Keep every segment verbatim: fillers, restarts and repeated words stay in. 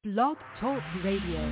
Blog Talk Radio.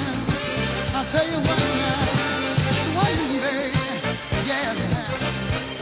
Tell you what now, it's one baby, yeah, yeah.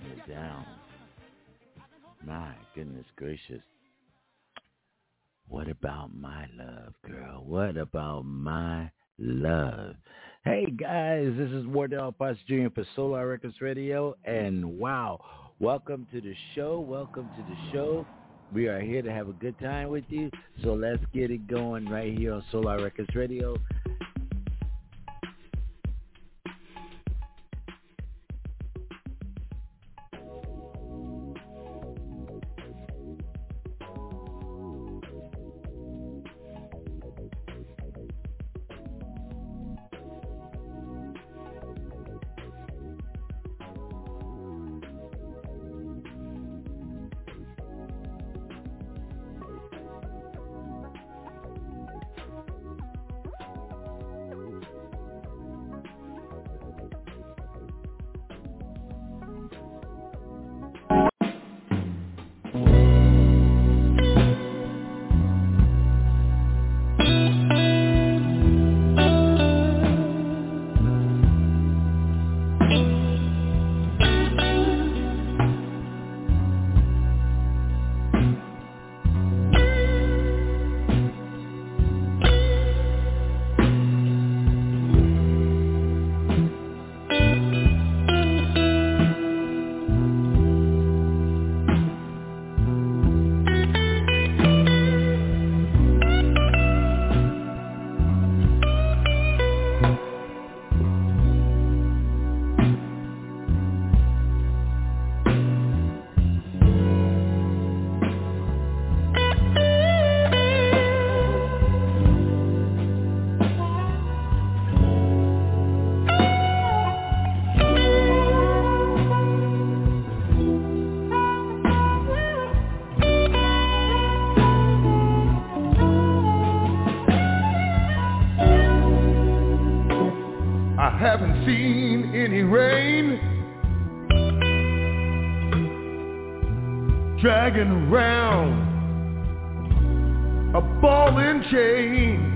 it down. My goodness gracious. What about my love, girl? What about my love? Hey, guys, this is Wardell Potts Junior for Solar Records Radio, and wow, welcome to the show. Welcome to the show. We are here to have a good time with you, so let's get it going right here on Solar Records Radio. Dragging around a ball and chain.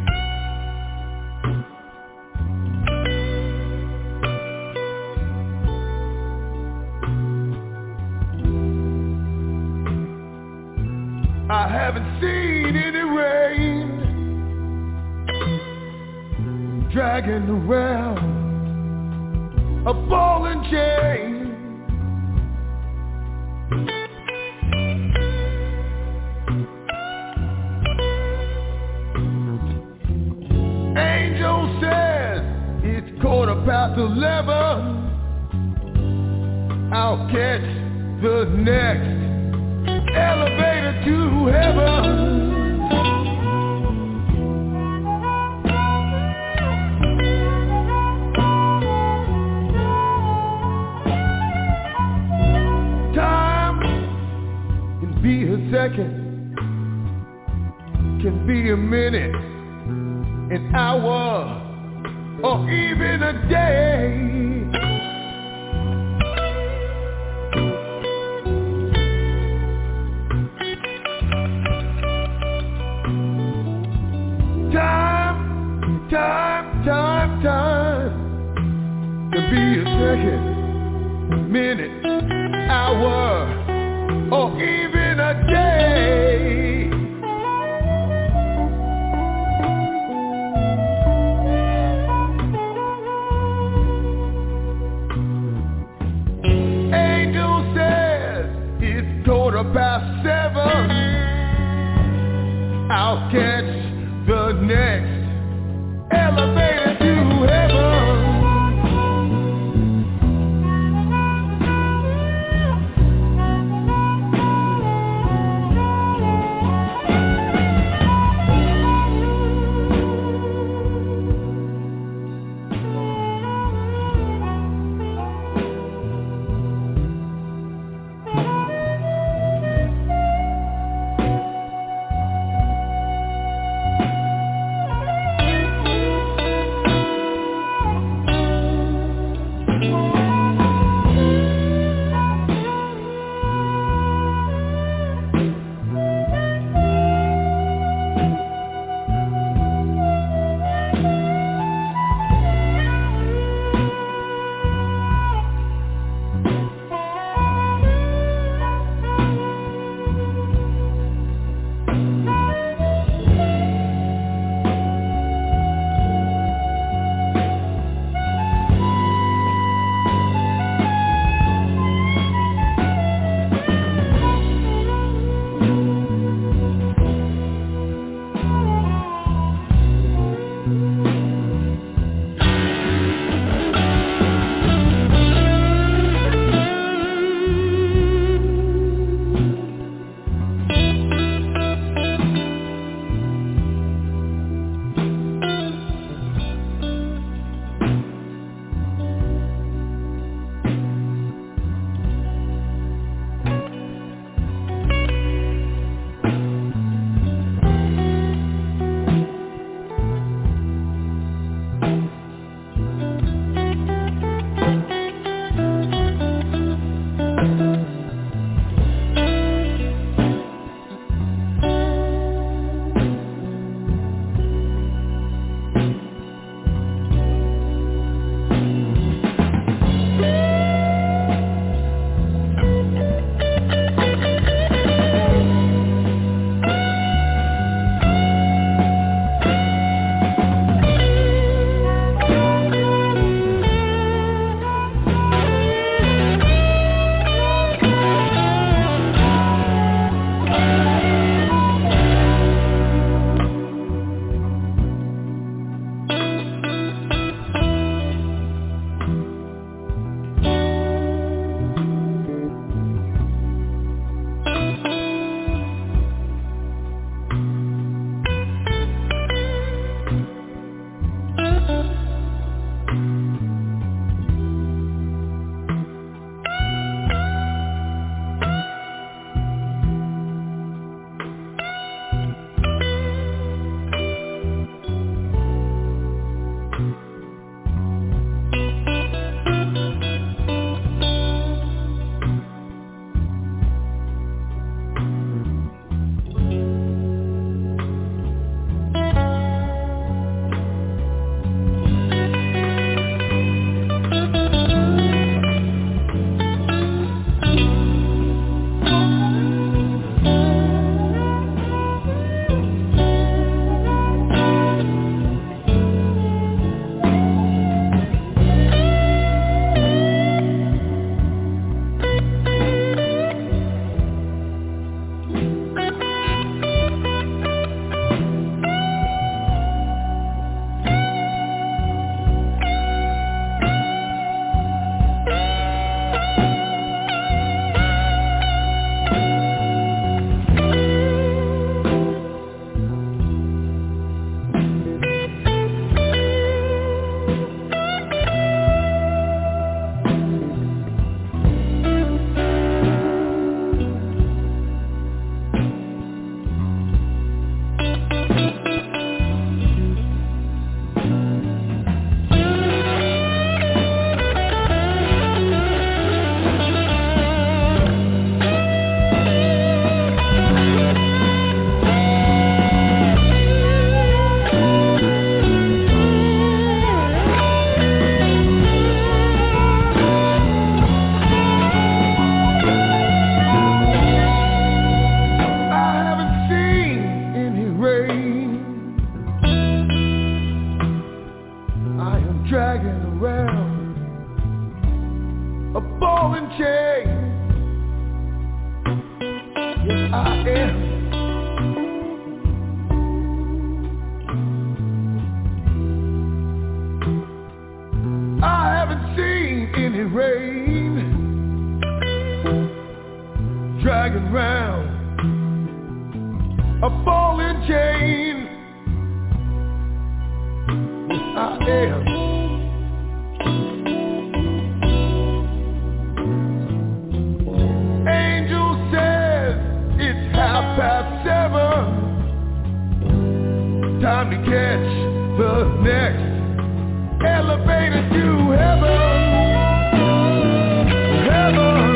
I haven't seen any rain. Dragging around a ball and chain. Quarter past eleven, I'll catch the next elevator to heaven. Time can be a second, can be a minute, an hour, or even a day. Time, time, time, time can be a second, minute, hour, or even a day. Past seven, I'll catch the next elevator to heaven. I am. I haven't seen any rain dragging round a falling chain. I am. Angel says it's half past seven. Time to catch the next elevator to heaven. Heaven.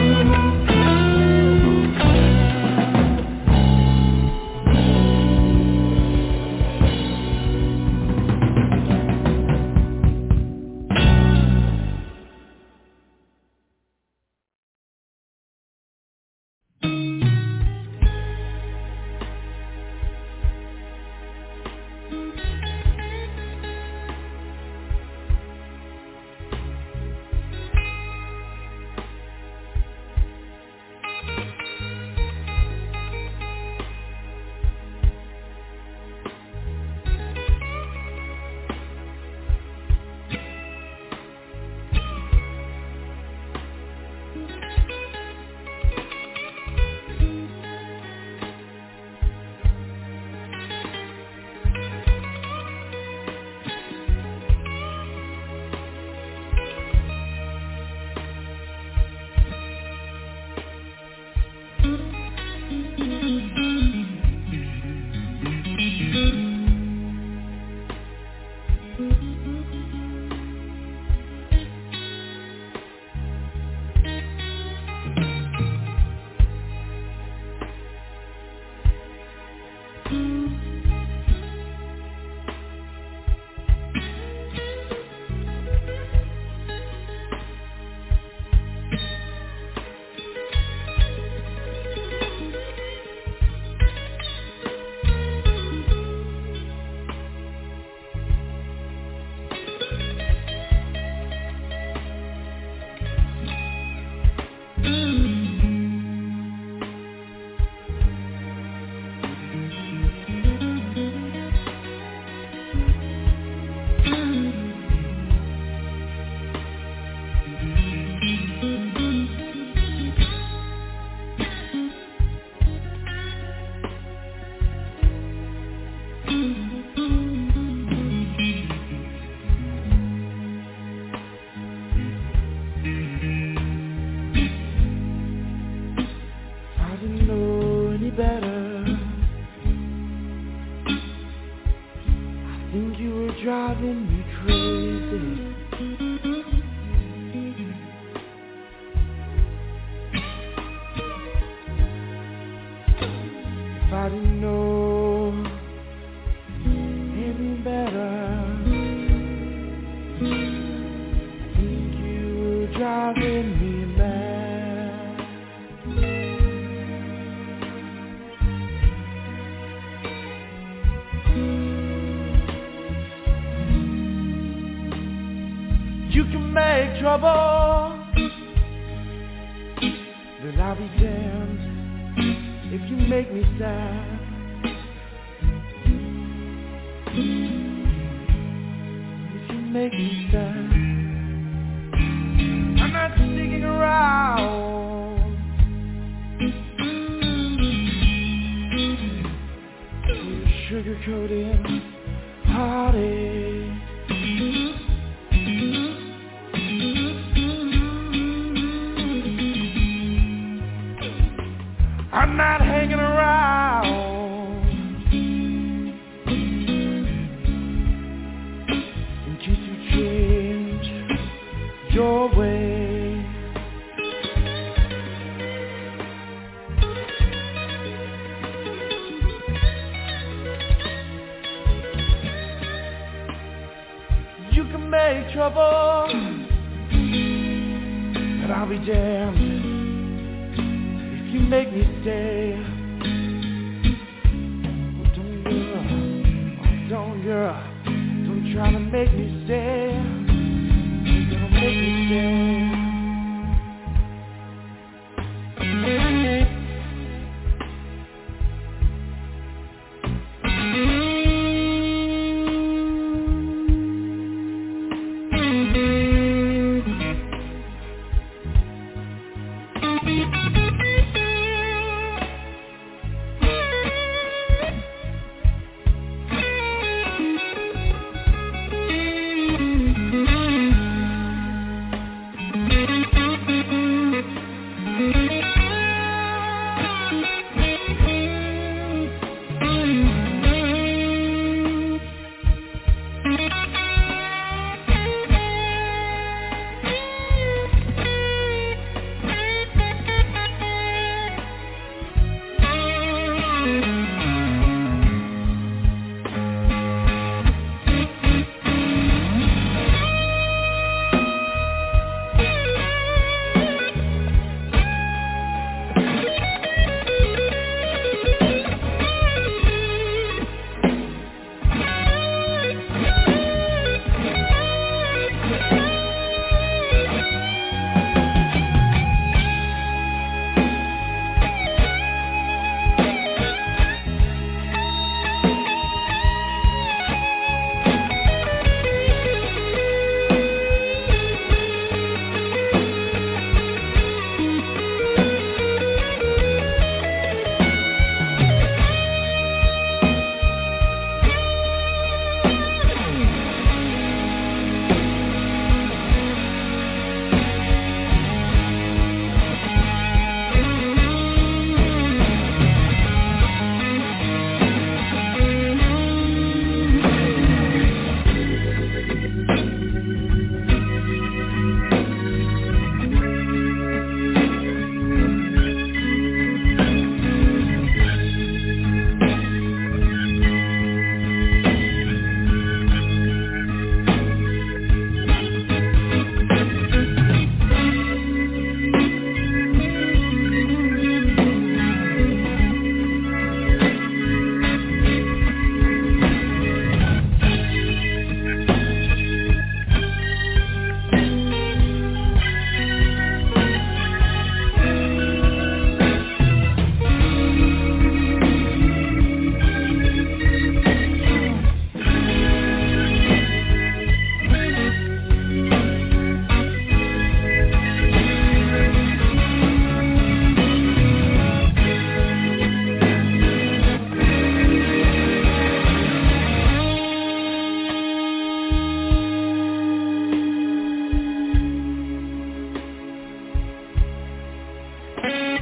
Trouble, but I'll be damned if you make me sad. If you make me sad, I'm not sticking around. Sugar-coated heartache. I'm not hanging around in case you change your way. You can make trouble, but I'll be damned you make me stay. Oh, don't girl, oh, don't girl, don't try to make me stay. You're gonna make me stay.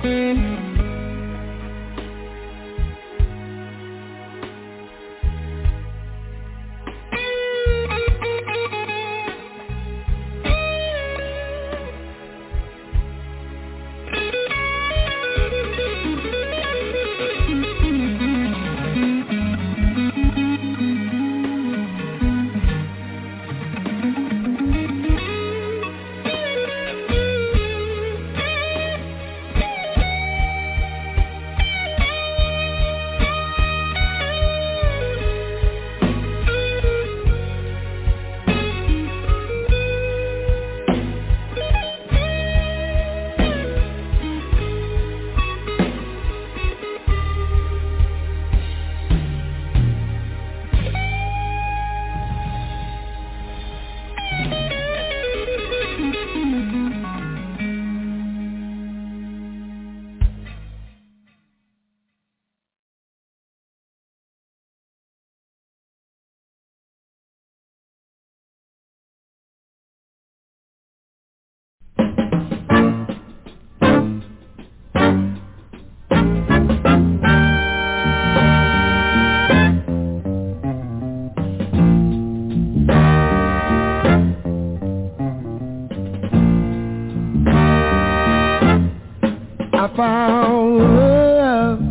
I found love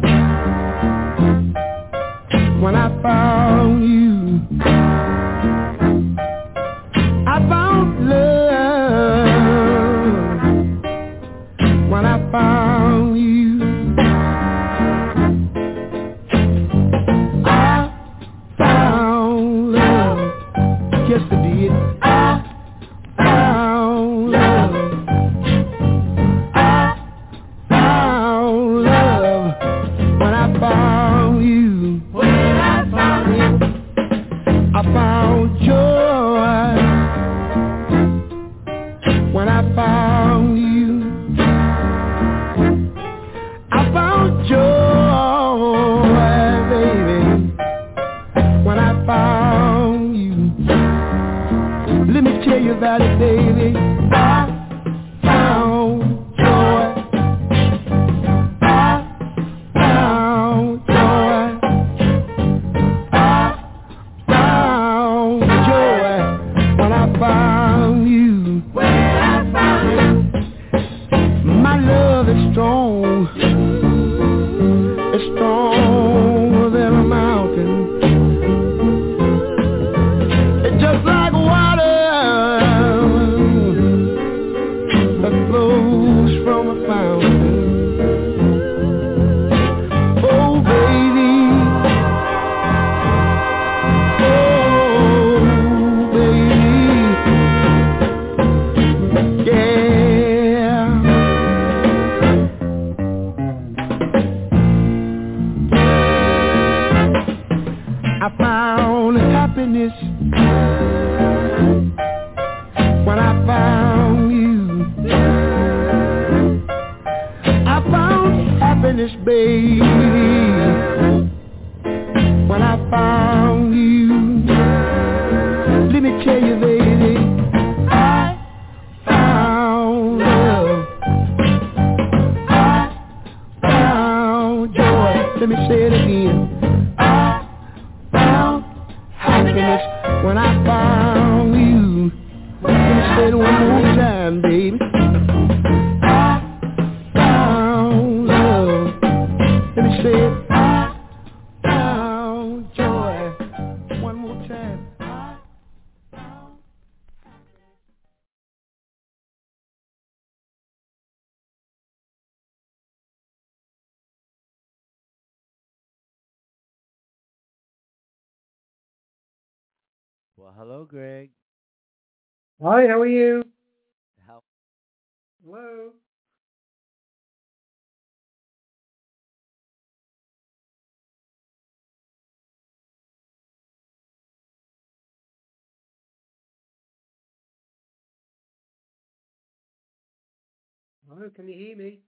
when I found you. I found love when I found you. I found love, yes I did. I found love. I found joy when I found you. I found joy, baby, when I found you. Let me tell you about it, baby. I found joy. I found joy. Found you. When I found you. My love is strong. It's stronger than a mountain. It's just like water that flows from a fountain. Oh, baby. I found happiness when I found you. I found happiness, baby, when I found you. Let me tell you, baby, I found love. I found joy. Let me say it again. Happiness when I found you. Let me say it one more time, baby. I found love. Let me say it. I found joy. One more time. I found Well, hello, Greg. Hi, how are you? How? Hello. Hello, can you hear me?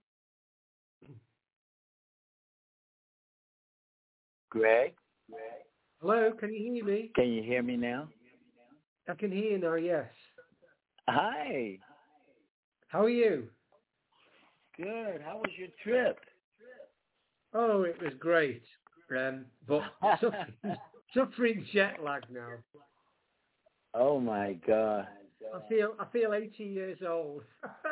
Greg? Hello, can you hear me? Can you hear me now? I can hear you now, yes. Hi. How are you? good. How was your trip? Oh, it was great. Um, but suffering, suffering jet lag now. Oh my God. I feel I feel eighty years old.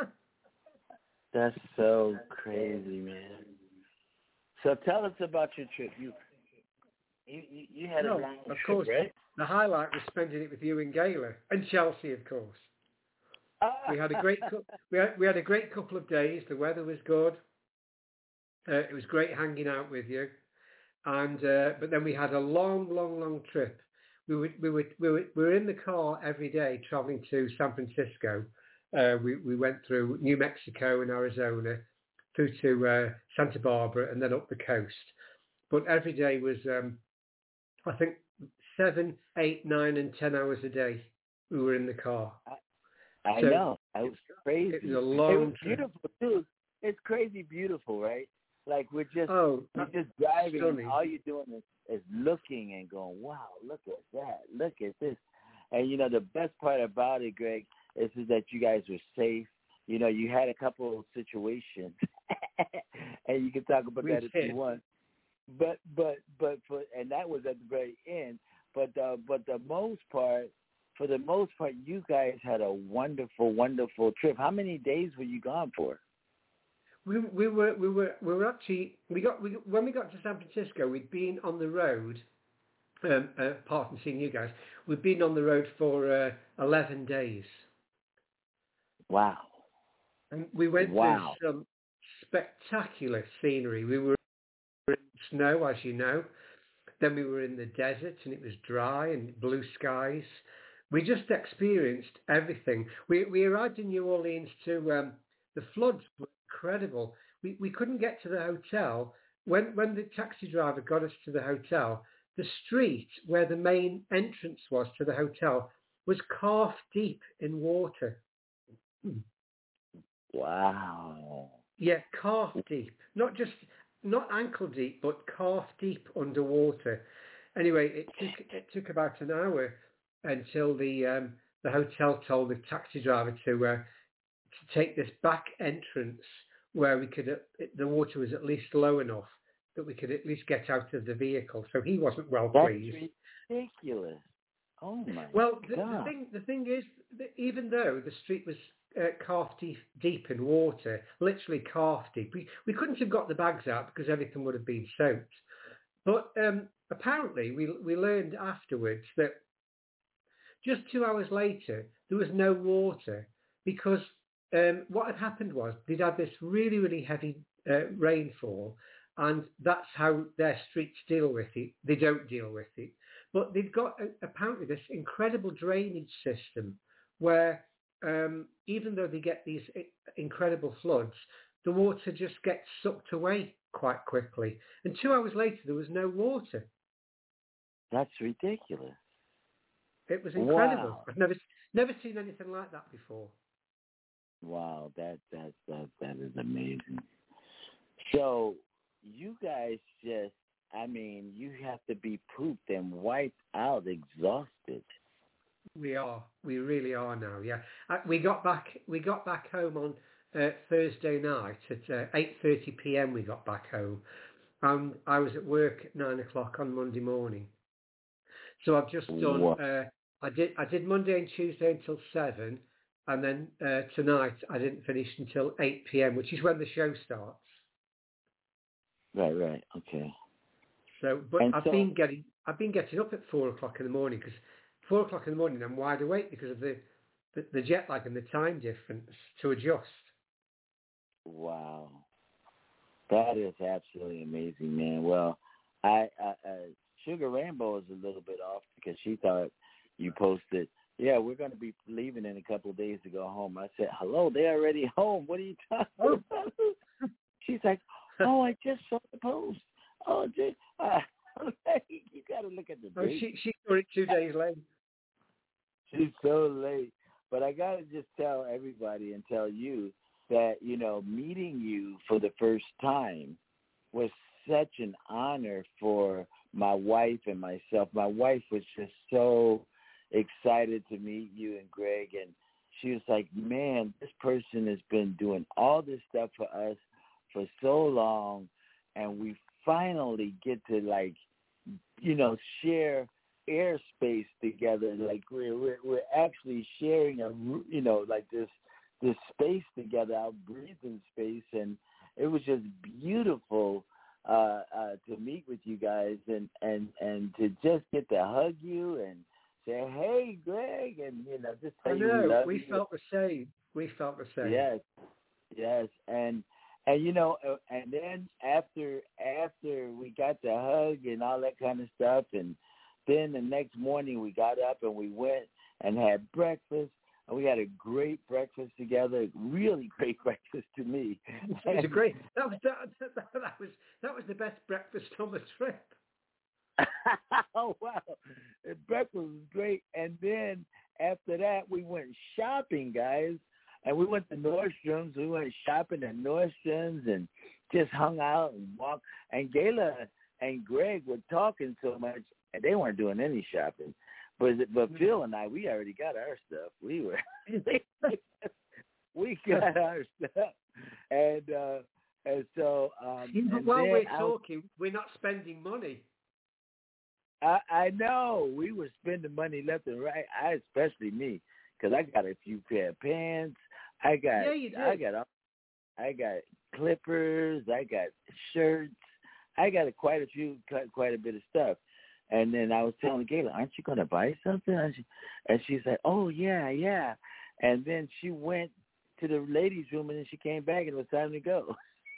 That's so crazy, man. So tell us about your trip. You you you, you had no, a long of trip, course. right? The highlight was spending it with you and Gayla and Chelsea, of course. We had a great cou- we had, we had a great couple of days. The weather was good. Uh, it was great hanging out with you, and uh, but then we had a long, long, long trip. We were we were we were, we were in the car every day traveling to San Francisco. Uh, we we went through New Mexico and Arizona, through to uh, Santa Barbara, and then up the coast. But every day was um, I think seven, eight, nine, and ten hours a day. We were in the car. I So, know. It was crazy. It was a long It was trip. beautiful too. It's crazy beautiful, right? Like we're just Oh, we're just driving. stunning. All you're doing is, is looking and going, wow, look at that, look at this. And you know the best part about it, Greg, is, is that you guys were safe. You know, you had a couple of situations, and you can talk about We that if did. you want. But but but for and that was at the very end. But uh, but the most part. For the most part, you guys had a wonderful, wonderful trip. How many days were you gone for? We we were we were we were actually we got we when we got to San Francisco, we'd been on the road. Um, uh, apart from seeing you guys, we'd been on the road for uh, eleven days. Wow! And we went wow. through some spectacular scenery. We were in snow, as you know. Then we were in the desert, and it was dry and blue skies. We just experienced everything. We we arrived in New Orleans to um, the floods were incredible. We we couldn't get to the hotel. When when the taxi driver got us to the hotel, the street where the main entrance was to the hotel was calf deep in water. Wow. Yeah, calf deep. Not just not ankle deep, but calf deep underwater. Anyway, it took it took about an hour until the um, the hotel told the taxi driver to uh, to take this back entrance where we could uh, it, the water was at least low enough that we could at least get out of the vehicle. So he wasn't well That's pleased. ridiculous. Oh my well, the, God. the thing the thing is, that even though the street was uh, calf deep, deep in water, literally calf deep, we we couldn't have got the bags out because everything would have been soaked. But um, apparently, we we learned afterwards that just two hours later, there was no water because um, what had happened was they'd had this really, really heavy uh, rainfall, and that's how their streets deal with it. They don't deal with it. But they've got uh, apparently this incredible drainage system where um, even though they get these incredible floods, the water just gets sucked away quite quickly. And two hours later, there was no water. That's ridiculous. It was incredible. Wow. I've never never seen anything like that before. Wow, that that that that is amazing. So you guys just, I mean, you have to be pooped and wiped out, exhausted. We are. We really are now. Yeah. Uh, we got back. We got back home on uh, Thursday night at uh, eight thirty p.m. We got back home, and I was at work at nine o'clock on Monday morning. So I've just done. Uh, I did. I did Monday and Tuesday until seven, and then uh, tonight I didn't finish until eight p.m., which is when the show starts. Right. Right. Okay. So, but and I've so, been getting. I've been getting up at four o'clock in the morning because four o'clock in the morning I'm wide awake because of the, the the jet lag and the time difference to adjust. Wow. That is absolutely amazing, man. Well, I, I, I Sugar Rainbow is a little bit off because she thought you posted, yeah, we're going to be leaving in a couple of days to go home. I said, hello, they're already home. What are you talking Oh. about? She's like, oh, I just saw the post. Oh, just, uh, you got to look at the Oh, date. she she saw it two days late. She's so late. But I got to just tell everybody and tell you that, you know, meeting you for the first time was such an honor for my wife and myself. My wife was just so excited to meet you and Greg, and she was like, man, this person has been doing all this stuff for us for so long, and we finally get to, like, you know, share airspace together. Like we're, we're we're actually sharing a, you know, like this this space together, our breathing space, and it was just beautiful uh, uh, to meet with you guys and, and, and to just get to hug you and say, hey, Greg, and, you know, just tell I you know, we love we you. felt the same. We felt the same. Yes, yes, and and you know, uh, and then after after we got the hug and all that kind of stuff, and then the next morning we got up and we went and had breakfast. And we had a great breakfast together, really great breakfast to me. It was a great. That was that, that, that was that was the best breakfast on the trip. Oh wow, the breakfast was great. And then after that, we went shopping, guys. And we went to Nordstrom's. We went shopping at Nordstrom's and just hung out and walked. And Gayla and Greg were talking so much, and they weren't doing any shopping. But but Phil and I, we already got our stuff. We were we got our stuff, and uh, and so um, and while then we're I, talking, we're not spending money. I I know we were spending money left and right. I especially me, because I got a few pair of pants. I got Yeah, you did. I got I got clippers. I got shirts. I got a, quite a few, quite a bit of stuff. And then I was telling Gayla, aren't you going to buy something? And, she, and she's like, oh, yeah, yeah. And then she went to the ladies' room, and then she came back, and it was time to go.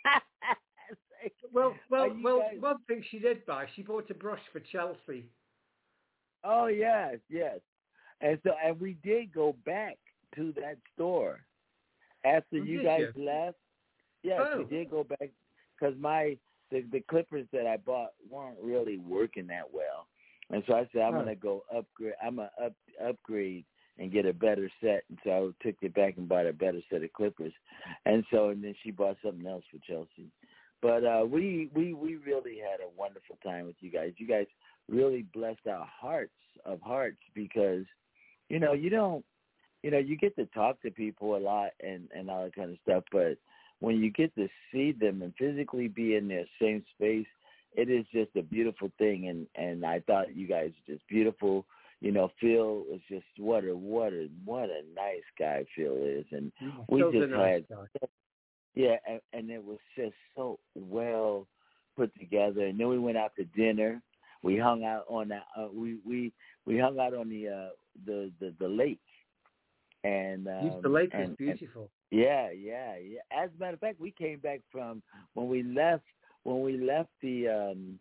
Like, well, well, well. guys... One thing she did buy, she bought a brush for Chelsea. Oh, yes, yes. And so, and we did go back to that store after Oh, you guys you? left. Yes, Oh. we did go back because my the, the clippers that I bought weren't really working that well, and so I said I'm oh. gonna go upgrade. I'm gonna up upgrade and get a better set. And so I took it back and bought a better set of clippers, and so and then she bought something else for Chelsea. But uh, we we we really had a wonderful time with you guys. You guys really blessed our hearts of hearts because, you know, you don't, you know, you get to talk to people a lot and, and all that kind of stuff, but when you get to see them and physically be in their same space, it is just a beautiful thing. And, and I thought you guys were just beautiful. You know, Phil was just, what a, what a, what a nice guy Phil is. And we Phil's just a nice had, guy. yeah, and, and it was just so well put together. And then we went out to dinner. We hung out on that. Uh, we we we hung out on the uh, the, the the lake, and um, the lake and, is beautiful. And, yeah, yeah, yeah. As a matter of fact, we came back from when we left when we left the um,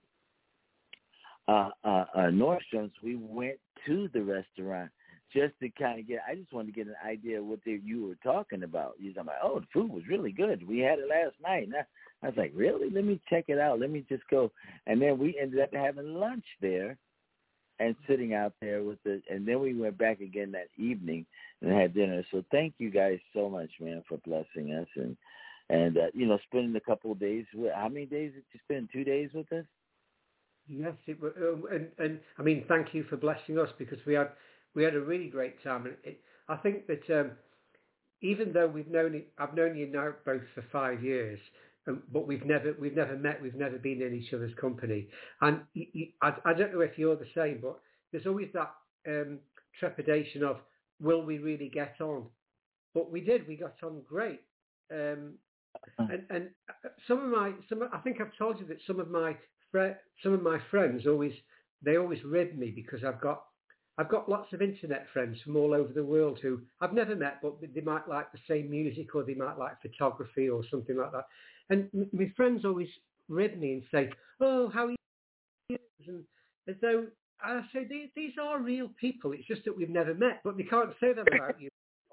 uh, uh, uh, Nordstrom's. We went to the restaurant just to kind of get. I just wanted to get an idea of what they, you were talking about. You were talking about, oh, the food was really good. We had it last night. And I, I was like, really? Let me check it out. Let me just go. And then we ended up having lunch there and sitting out there with the, and then we went back again that evening and had dinner. So thank you guys so much, man, for blessing us and, and uh, you know, spending a couple of days. With, how many days did you spend? Two days with us? Yes, it was, um, and, and I mean, thank you for blessing us because we had we had a really great time. And it, I think that um, even though we've known it, I've known you now both for five years. Um, but we've never we've never met, we've never been in each other's company, and you, you, I, I don't know if you're the same, but there's always that um, trepidation of will we really get on? But we did, we got on great, um, and and some of my some I think I've told you that some of my fre- some of my friends always they always rib me because I've got I've got lots of internet friends from all over the world who I've never met, but they might like the same music or they might like photography or something like that. And my friends always rib me and say, oh, how are you? And as though I say, these, these are real people. It's just that we've never met, but they can't say that about you.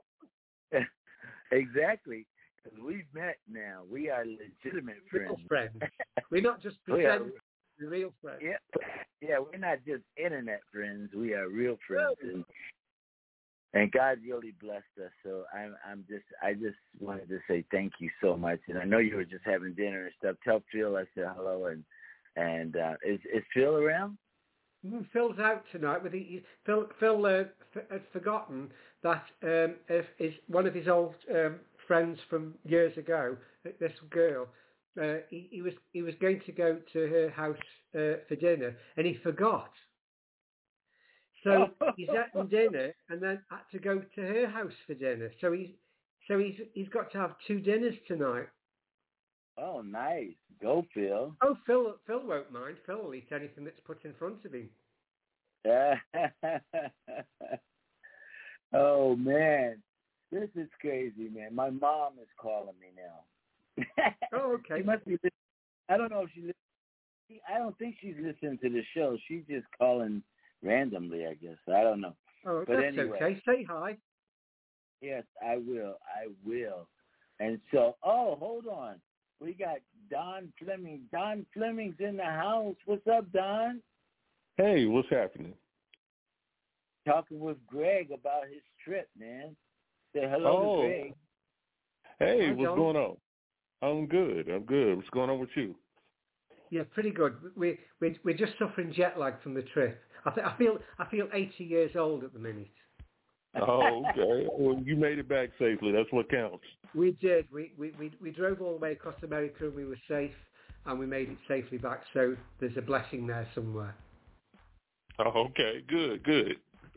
Exactly. Because we've met now. We are legitimate friends. Real friends. We're not just pretending we're real friends. Yeah, yeah, we're not just internet friends. We are real friends. And, and God really blessed us. So I'm, I'm just, I just wanted to say thank you so much. And I know you were just having dinner and stuff. Tell Phil I said hello. And and uh, is is Phil around? Phil's out tonight. With the, Phil, Phil uh, f- had forgotten that um, if, is one of his old um, friends from years ago. This girl, uh, he, he was he was going to go to her house uh, for dinner, and he forgot. So he's eaten dinner, and then had to go to her house for dinner. So he's so he's he's got to have two dinners tonight. Oh, nice. Go, Phil. Oh, Phil Phil won't mind. Phil will eat anything that's put in front of him. Oh, man. This is crazy, man. My mom is calling me now. Oh, okay. She must be listening. I don't know if she listens. I don't think she's listening to the show. She's just calling randomly, I guess. I don't know. Oh, but that's anyway, okay. Say hi. Yes, I will. I will. And so, oh, hold on. We got Don Fleming. Don Fleming's in the house. What's up, Don? Hey, what's happening? Talking with Greg about his trip, man. Say hello oh. to Greg. Hey, Hi, what's Don. going on? I'm good. I'm good. What's going on with you? Yeah, pretty good. We we we're just suffering jet lag from the trip. I th- I feel I feel eighty years old at the minute. Oh, okay. Well, you made it back safely. That's what counts. We did. We, we we we drove all the way across America and we were safe, and we made it safely back. So there's a blessing there somewhere. Oh, okay. Good. Good.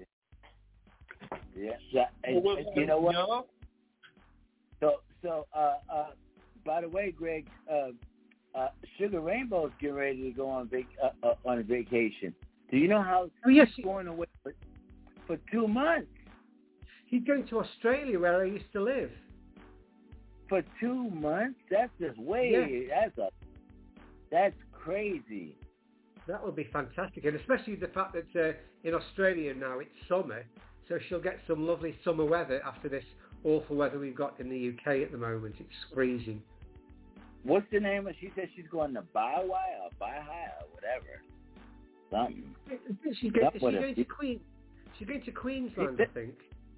Yeah. yeah. And, well, and you know what? Y'all? So so uh uh. By the way, Greg, uh, uh, Sugar Rainbow's getting ready to go on vac- uh, uh, on a vacation. Do you know how Oh yes, he's going away for, for two months? He's going to Australia, where I used to live. For two months? That's just way. Yeah. That's a. That's crazy. That would be fantastic, and especially the fact that uh, in Australia now it's summer, so she'll get some lovely summer weather after this awful weather we've got in the U K at the moment. It's freezing. What's the name of? She said she's going to Baha'i or Baha'i or whatever. Something. She's going, Something she's going a, to Queen. She's going to Queensland, I think.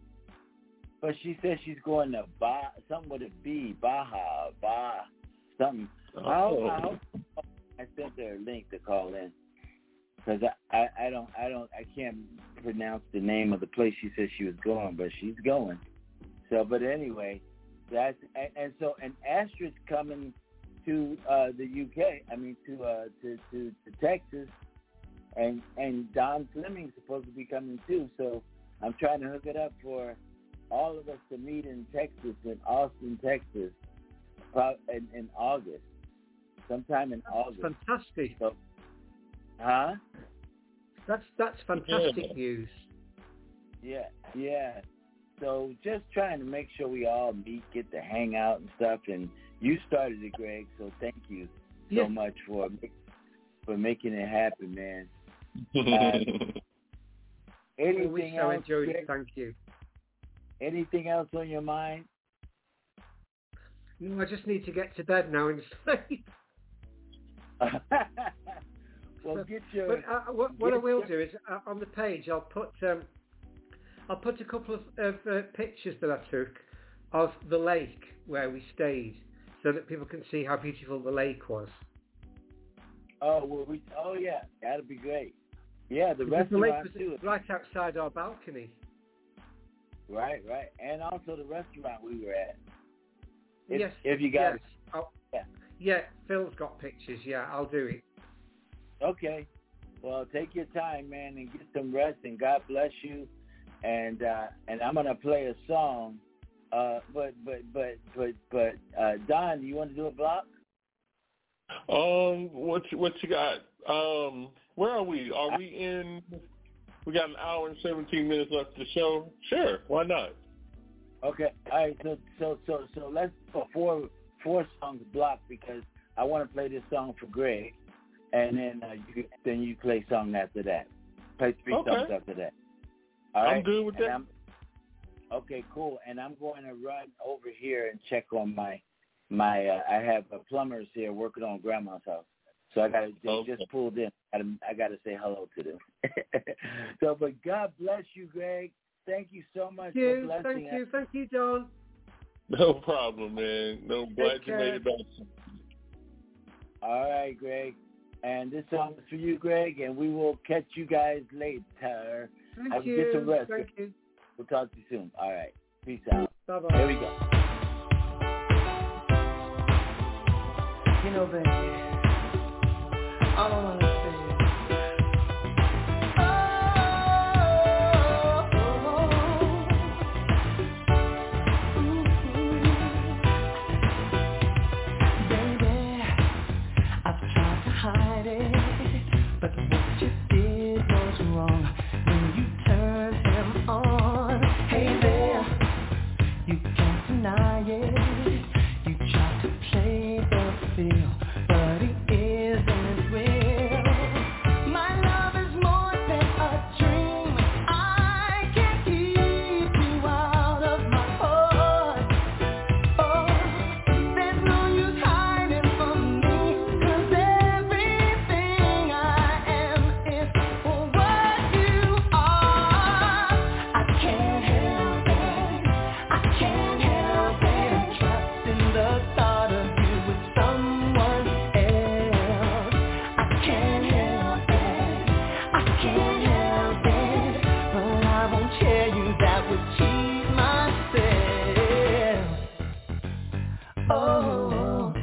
But she said she's going to Bah, something with a B, Baja, Bah, something. Oh. I, hope, I sent her a link to call in because I, I, I don't, I don't, I can't pronounce the name of the place she said she was going, but she's going. So, but anyway, that's and, and so and Astrid's coming to uh, the U K. I mean, to uh, to, to to Texas, and and Don Fleming's supposed to be coming too. So I'm trying to hook it up for all of us to meet in Texas, in Austin, Texas, in, in August, sometime in That's August. Fantastic. So, huh? That's that's fantastic Yeah. news. Yeah, yeah. So just trying to make sure we all meet, get to hang out and stuff. And you started it, Greg. So thank you so Yeah. much for for making it happen, man. Uh, anything we so else? enjoyed Greg? it. Thank you. Anything else on your mind? No, I just need to get to bed now and sleep. Well, get your. But uh, what, what get I will your, do is uh, on the page I'll put um, I'll put a couple of, of uh, pictures that I took of the lake where we stayed, so that people can see how beautiful the lake was. Oh well, we. Oh yeah, that'd be great. Yeah, the Because the restaurant lake was too. right outside our balcony. Right, right, and also the restaurant we were at. If, yes. If you got. Yes. I'll, Yeah. Yeah. Phil's got pictures. Yeah, I'll do it. Okay. Well, take your time, man, and get some rest, and God bless you. And uh, and I'm gonna play a song. Uh, but but but but but uh, Don, do you want to do a block? Um, what you, what you got? Um, where are we? Are we in? We got an hour and seventeen minutes left of the show. Sure, why not? Okay. All right. So so so so let's put four four songs block because I want to play this song for Greg, and then uh, you then you play song after that. Play three Okay. songs after that. All right. I'm good with And that. I'm, okay, cool. And I'm going to run over here and check on my my. Uh, I have uh, plumbers here working on Grandma's house, so I got to they Okay. just pulled in. I gotta, I got to say hello to them. So, but God bless you, Greg. Thank you so much Thank you. for blessing Thank you. us. Thank you, Don. No problem, man. No, glad you care. made it back. All right, Greg. And this song is for you, Greg, and we will catch you guys later. Thank Have you. Get some rest. Thank you. We'll talk to you soon. All right. Peace out. Bye-bye. Here we go. You know, baby, all I want to say is, oh, mm-hmm. Baby, I've tried to hide it, but what you did was wrong when you turned him on. Hey there, you can't deny it. You tried to play the field, but it isn't real. My love is more than a dream. I can't keep you out of my heart. Oh, there's no use hiding from me, 'cause everything I am is for what you are. I can't help it, I can't help it. Trapped in the thought of you with someone else. I can't help it, I can't help it. But I won't tell you that would cheat myself. Oh,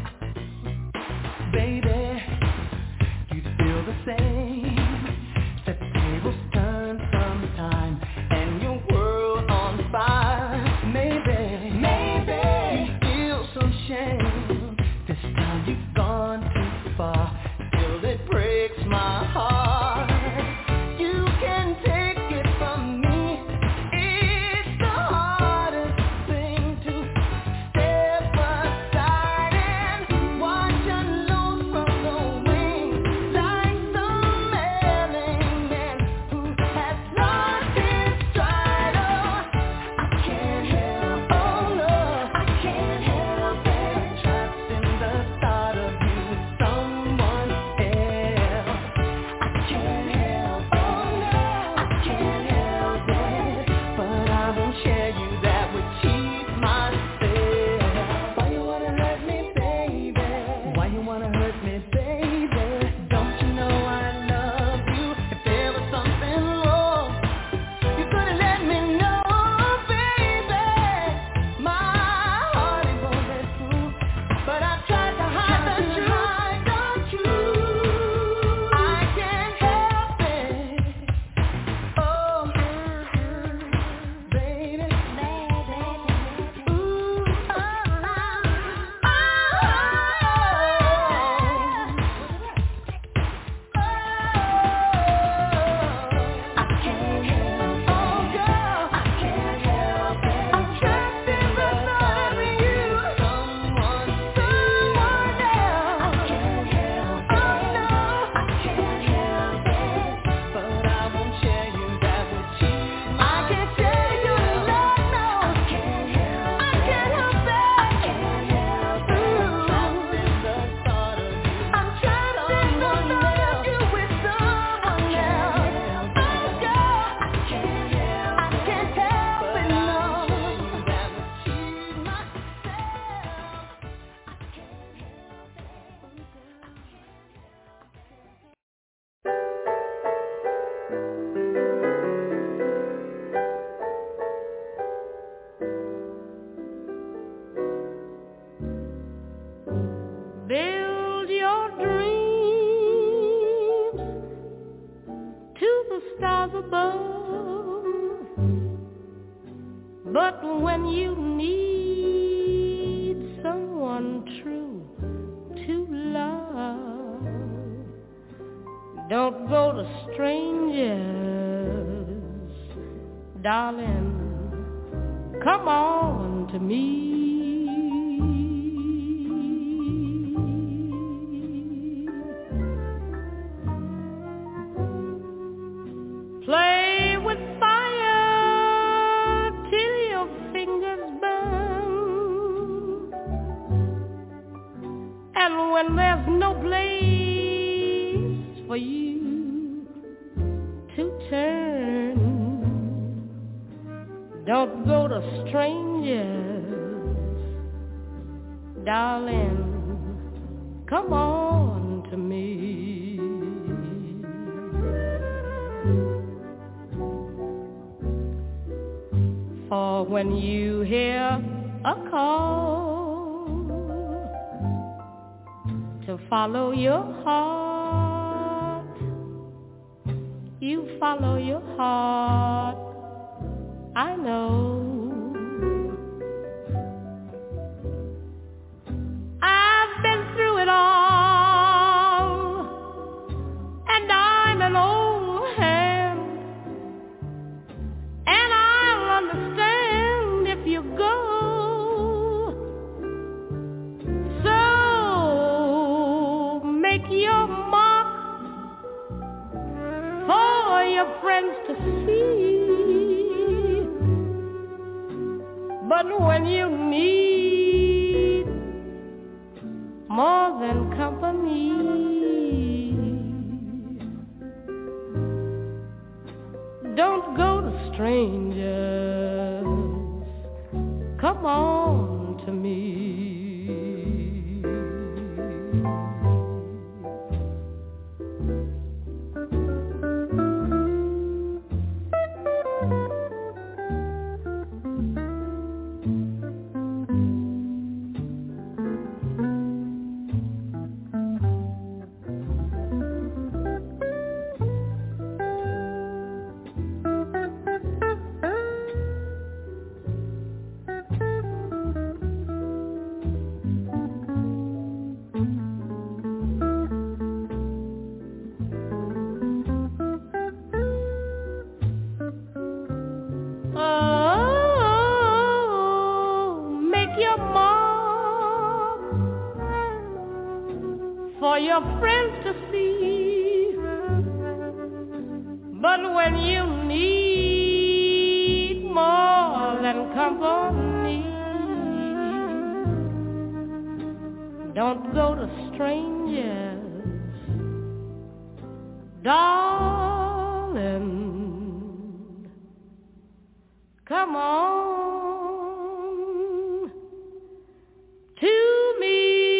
baby, you feel the same. The tables turn sometime, and your world on fire. Maybe, maybe you feel some shame. This time you've gone too far. Still, it breaks my heart. You can take it from me. It's the hardest thing to step aside and watch unload from the wings like some ailing man who has lost his stride. Oh, I can't help, oh no, I can't help it. Trapped in the thought of you with someone else. I can't help, oh no, I can't help it. But I won't share you that would cheat myself. Why you wanna hurt me, baby? Why you wanna hurt me, baby? Don't you know I love you? If there was something wrong, you could have let me know, baby. My heart is only true, but I tried to hide the truth. Don't you? I can't help it. Oh, baby, ooh, oh, I can't help, oh girl, I can't help it. I'm trapped in the thought of you, someone, someone else. I can't help it, oh no, I can't help it. But I won't share you that would cheat my I can't share your love, no. I can't help, I can't help it. I can't help it. Trapped in the thought of you. I'm trapped in the thought of you with someone else. Oh girl, I can't help, I can't help it, no. That would cheat myself. I can't help it, oh girl. Build your dreams to the stars above, but when you need someone true to love, don't go to strangers, darling, come on to me. Play with fire till your fingers burn, and when there's no place for you to turn, don't go to strangers, darling, come on to me. when you hear a call to follow your heart, you follow your heart, I know. I've been through it all, and I'm an old hand, and I'll understand if you go. So make your mark for your friends to see. But when you need more than company, don't go to strangers, come on to me. Your friends to see, but when you need more than company, don't go to strangers, darling, come on to me.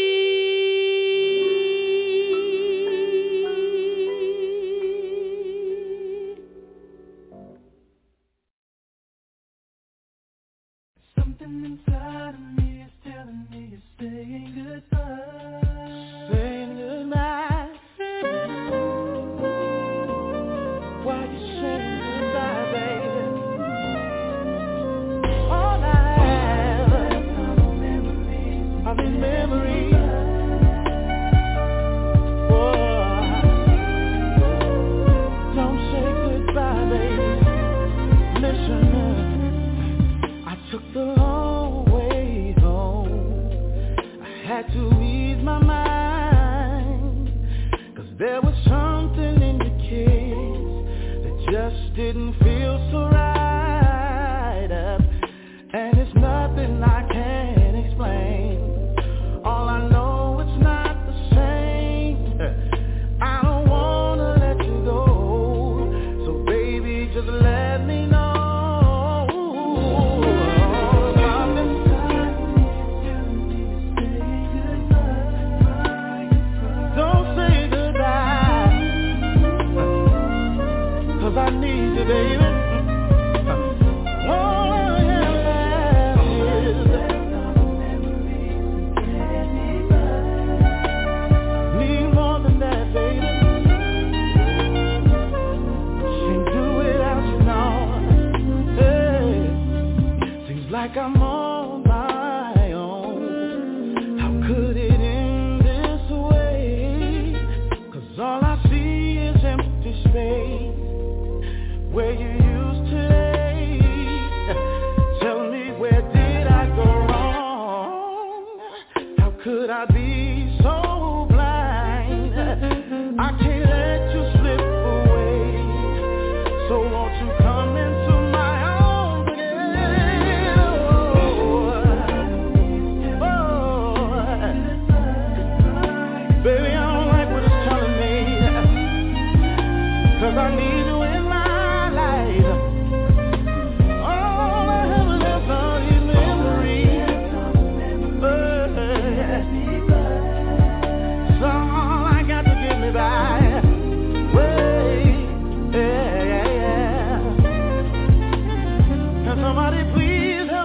Inside of me is telling me you're saying goodbye, saying goodbye. Why you saying goodbye, baby? All I have are these memories. Oh, don't say goodbye, baby. Listen, I took the had to ease my mind, 'cause there was something in your kiss that just didn't feel so right up, and it's nothing I can explain. All I know, it's not the same. I don't wanna let you go, so baby, just let me know. I need you, baby. All I have is need more than that, baby. Can't do without you now. Hey, seems like I'm on my own. How could it end this way? 'Cause all I see is empty space where you used to lay. Tell me, where did I go wrong? How could I be so blind? I can't let you slip away, so won't you come into my arms again? Oh, oh. Baby, I don't like what it's telling me, 'cause I need you in my somebody please help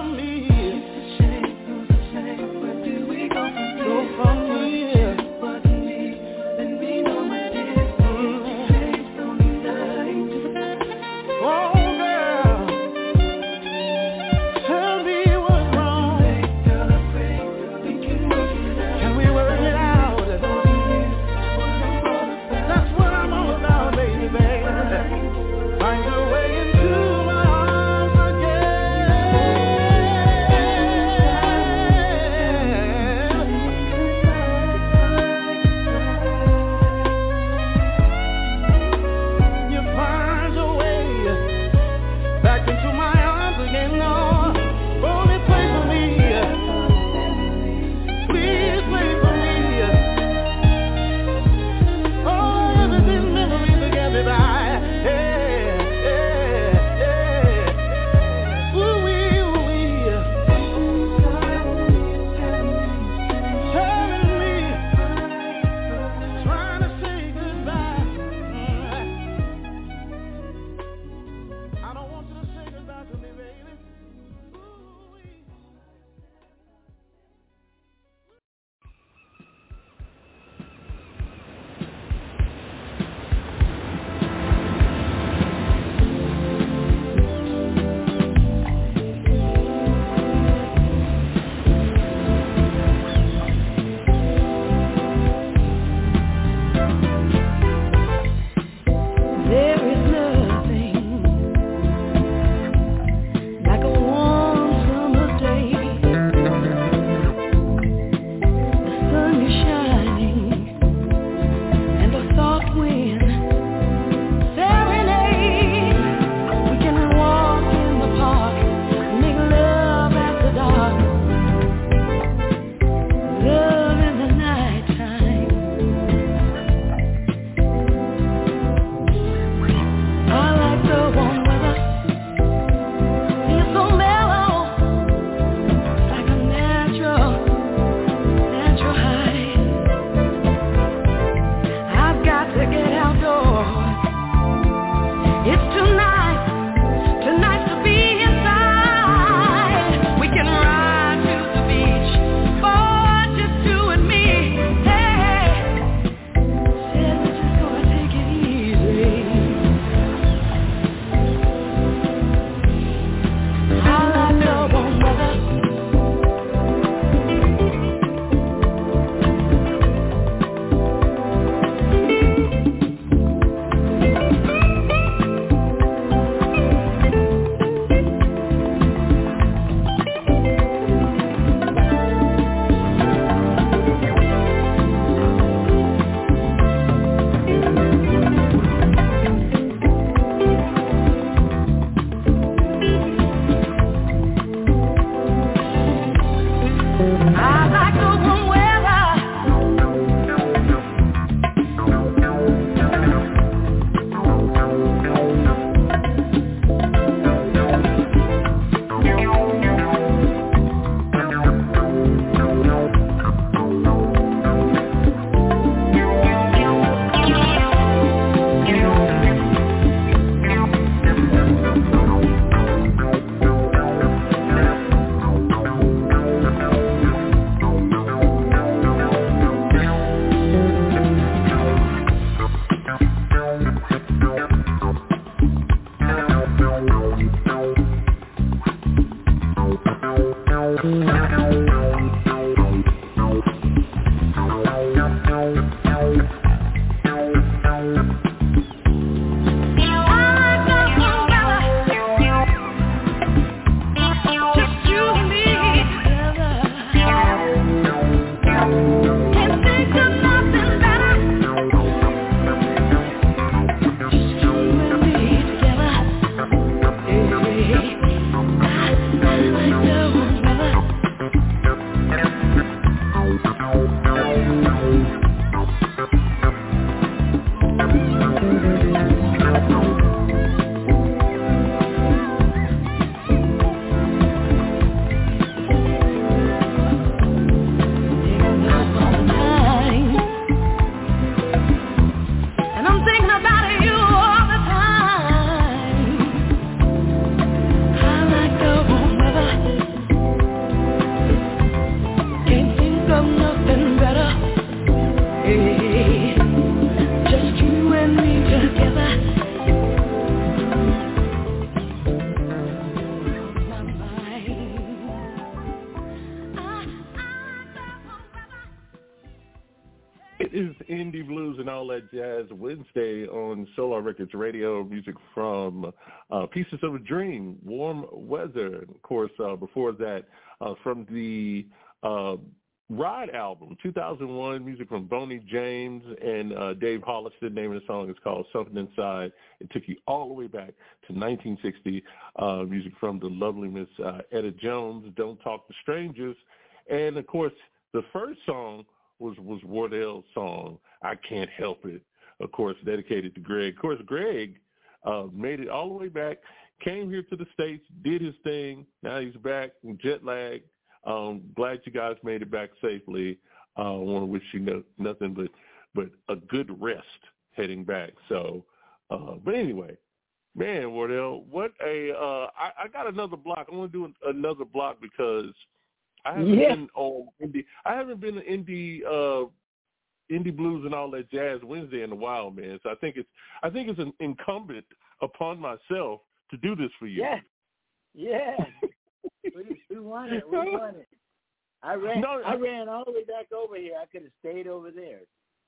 Jazz Wednesday on Solar Records Radio, music from uh, Pieces of a Dream, Warm Weather. And of course, uh, before that, uh, from the uh, Ride album, two thousand one, music from Boney James and uh, Dave Hollister. The name of the song is called Something Inside. It took you all the way back to nineteen sixty, uh, music from the lovely Miss uh, Etta Jones, Don't Talk to Strangers. And, of course, the first song was, was Wardell's song, I Can't Help It, of course, dedicated to Greg. Of course, Greg uh, made it all the way back, came here to the States, did his thing. Now he's back, jet lag. Um, glad you guys made it back safely. I uh, want to wish you no, nothing but, but a good rest heading back. So, uh, but anyway, man, Wardell, what a uh, – I, I got another block. I want to do another block because I haven't yeah. been on indie. I haven't been to indie uh, indie blues and all that jazz Wednesday in a while, man. So I think it's I think it's an incumbent upon myself to do this for you. Yeah, yeah. we, we want it. We want it. I ran. No, I ran all the way back over here. I could have stayed over there.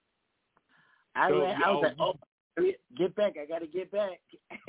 I so, ran. I was like, oh, get back! I got to get back.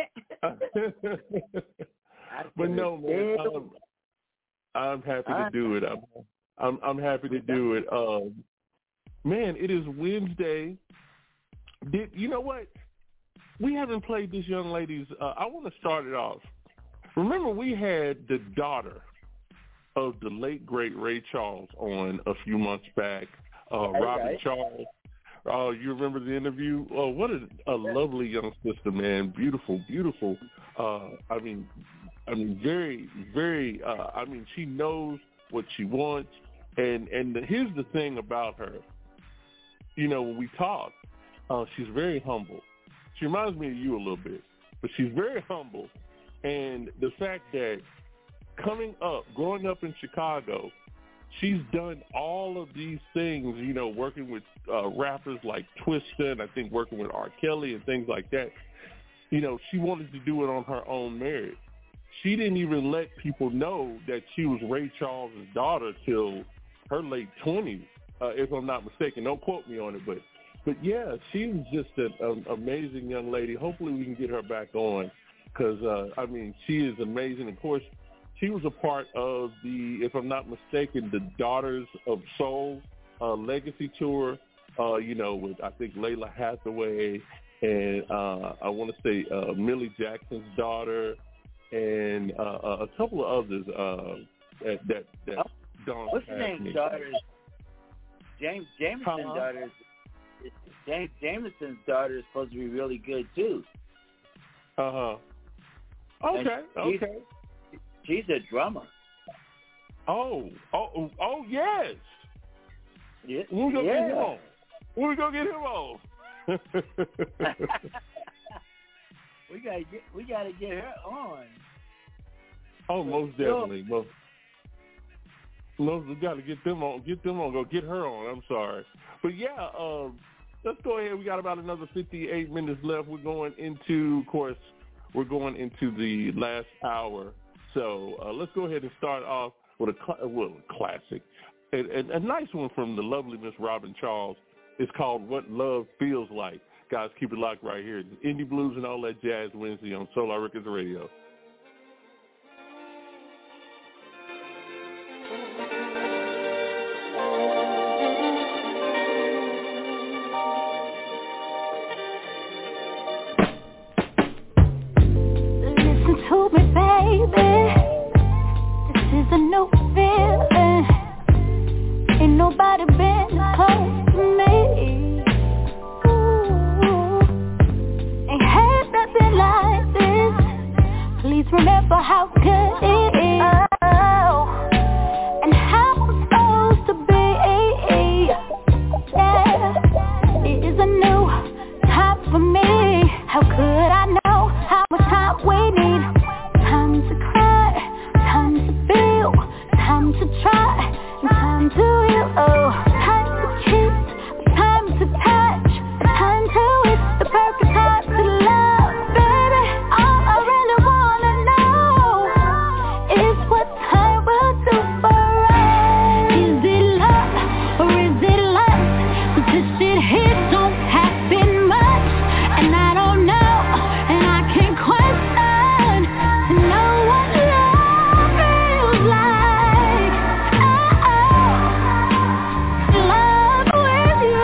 But no, man. Um, I'm happy to do it. I'm, I'm I'm happy to do it. Um, man, it is Wednesday. Did you know what? We haven't played this young lady's. Uh, I want to start it off. Remember, we had the daughter of the late great Ray Charles on a few months back. Uh, Robin right. Charles. Uh, you remember the interview? Oh, what a, a lovely young sister, man. Beautiful, beautiful. Uh, I mean. I mean, very, very, uh, I mean, she knows what she wants. And, and the, here's the thing about her. You know, when we talk, uh, she's very humble. She reminds me of you a little bit, but she's very humble. And the fact that coming up, growing up in Chicago, she's done all of these things, you know, working with uh, rappers like Twista, and I think working with R. Kelly and things like that. You know, she wanted to do it on her own merit. She didn't even let people know that she was Ray Charles' daughter till her late twenties, uh, if I'm not mistaken. Don't quote me on it, but but yeah, she was just an amazing young lady. Hopefully we can get her back on because, uh, I mean, she is amazing. Of course, she was a part of the, if I'm not mistaken, the Daughters of Soul uh, Legacy Tour, uh, you know, with, I think, Layla Hathaway and uh, I want to say uh, Millie Jackson's daughter, and uh, a couple of others uh, that that, that oh, Dawn what's the name's daughters? James Jameson's uh-huh. daughters. James Jameson's daughter is supposed to be really good too. Uh huh. Okay. She's, okay. She's a drummer. Oh. Oh. Oh. Yes. Yeah. We're gonna yeah. get him on. We're gonna get him on. We gotta get we gotta get her on. Oh, most definitely. Most, most we gotta get them on. Get them on. Go get her on. I'm sorry, but yeah. Um, let's go ahead. We got about another fifty-eight minutes left. We're going into, of course, we're going into the last hour. So uh, let's go ahead and start off with a cl- well, classic, a, a, a nice one from the lovely Miss Robin Charles. It's called "What Love Feels Like." Guys, keep it locked right here. Indie Blues and All That Jazz Wednesday on Solar Records Radio. Listen to me, baby. This is a new feeling. Ain't nobody been close to me. how could it be? Oh, and how I'm supposed to be? Yeah, it is a new time for me. How could I know how much time we need? Time to cry, time to feel, time to try, and time to heal. Oh, time to kiss, time to touch, time to it's the perfect time to love, baby. All I really wanna know is what time will do for us. Is it love or is it lust? 'Cause this shit here don't happen much, and I don't know, and I can't question to know what love feels like. Oh, oh, love with you.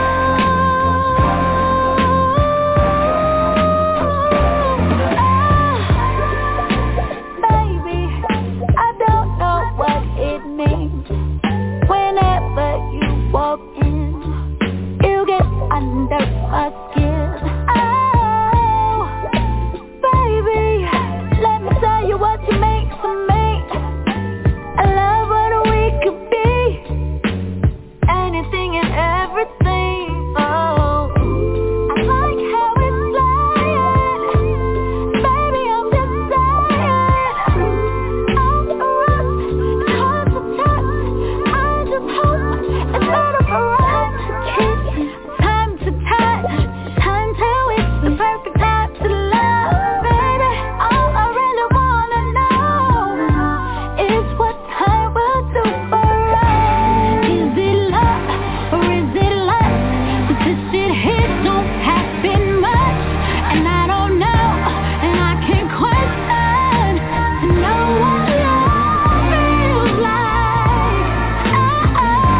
Oh, baby, I don't know what it means. Whenever you walk in, you get under my skin. Oh, baby, let me tell you what you make for me. I love what we could be, anything and everything. Oh, I like how it's flying, baby. I'm just saying. All around, it's hard to touch. I just hope it's better for us. Time to touch, time to it's the perfect time to love, baby. All I really wanna know is what time will do for us. Is it love or is it lust? 'Cause this shit here don't happen much, and I don't know, and I can't question to know what love feels like. Oh,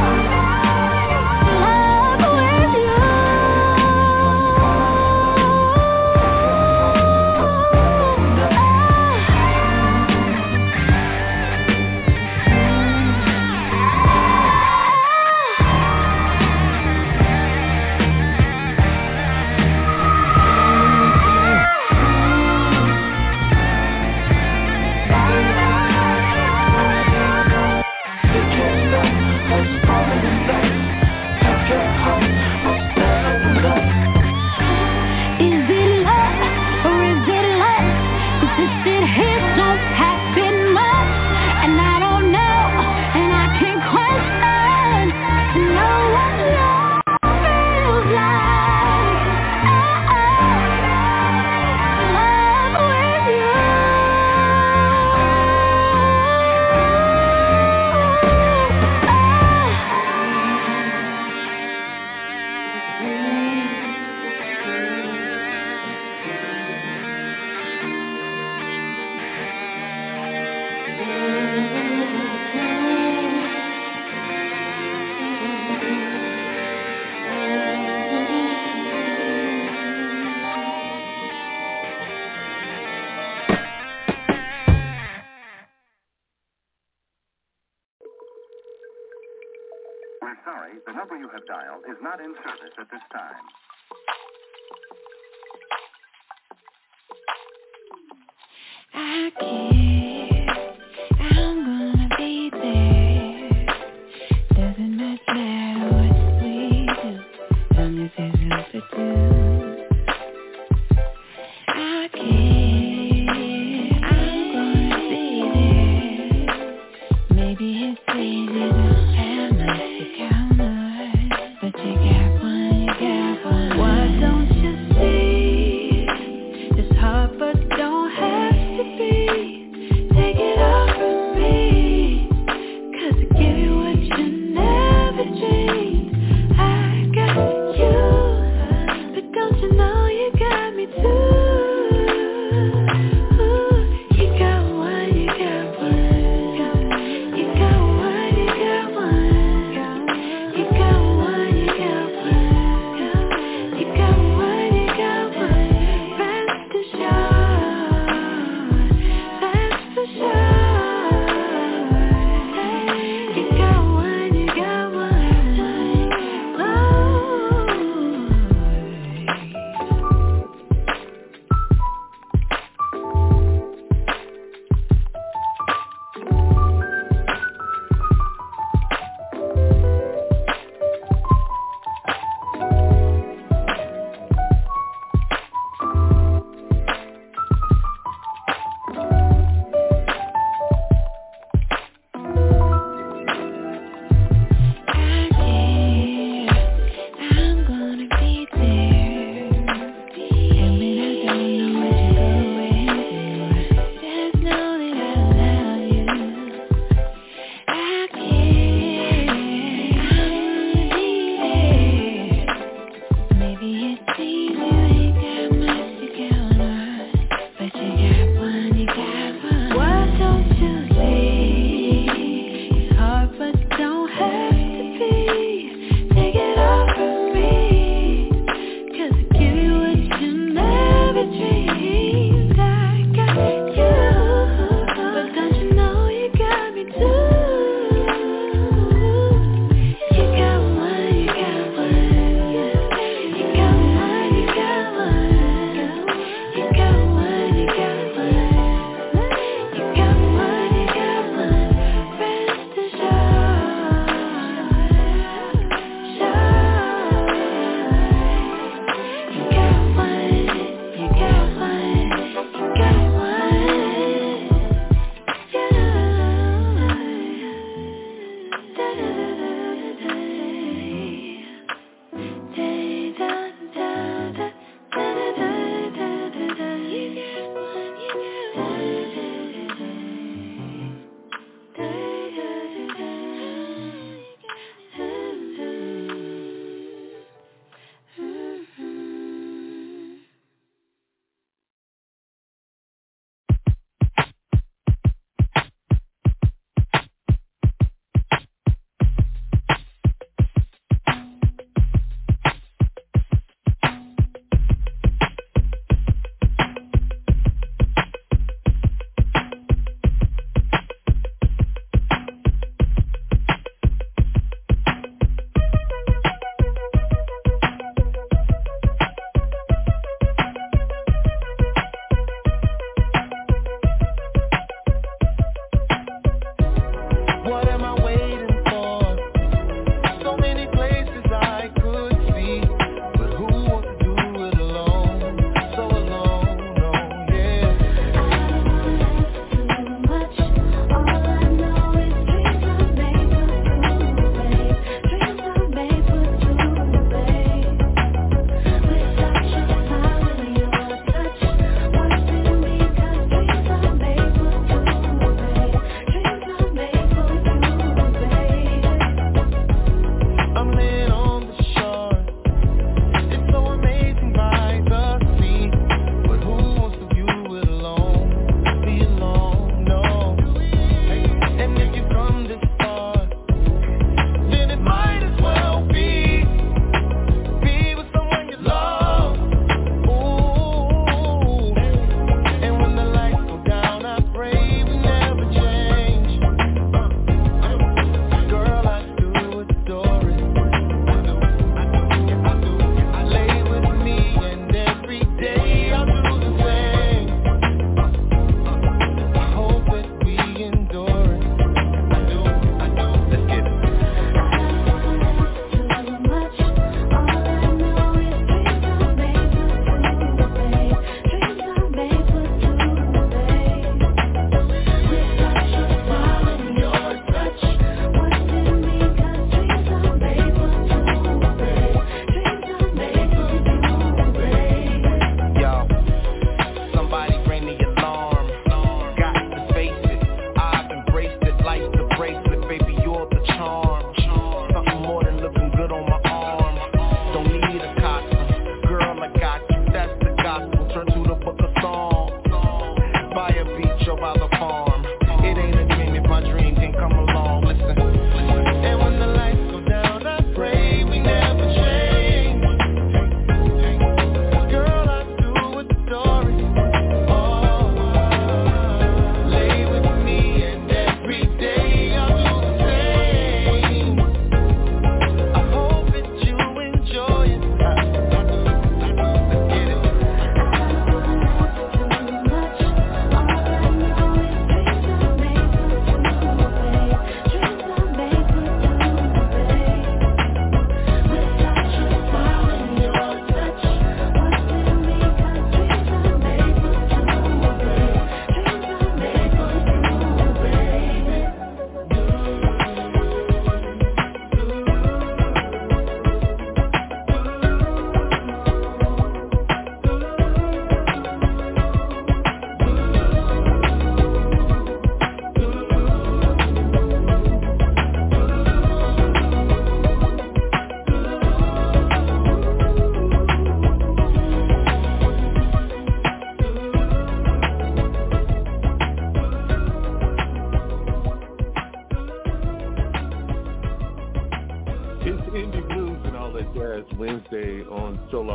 love with you. Is it love or is it lust? 'Cause this shit here don't happen much, and I don't know, and I can't question to know what love feels like. Oh, love with you. We're sorry, the number you have dialed is not in service at this time. I care, I'm gonna be there. Doesn't much matter what we do, long as there's room for two. I care, I'm gonna be there. Maybe it's easy, don't have much to count on, but you got one, you got one. Why don't you see? It's hard, but don't have to be.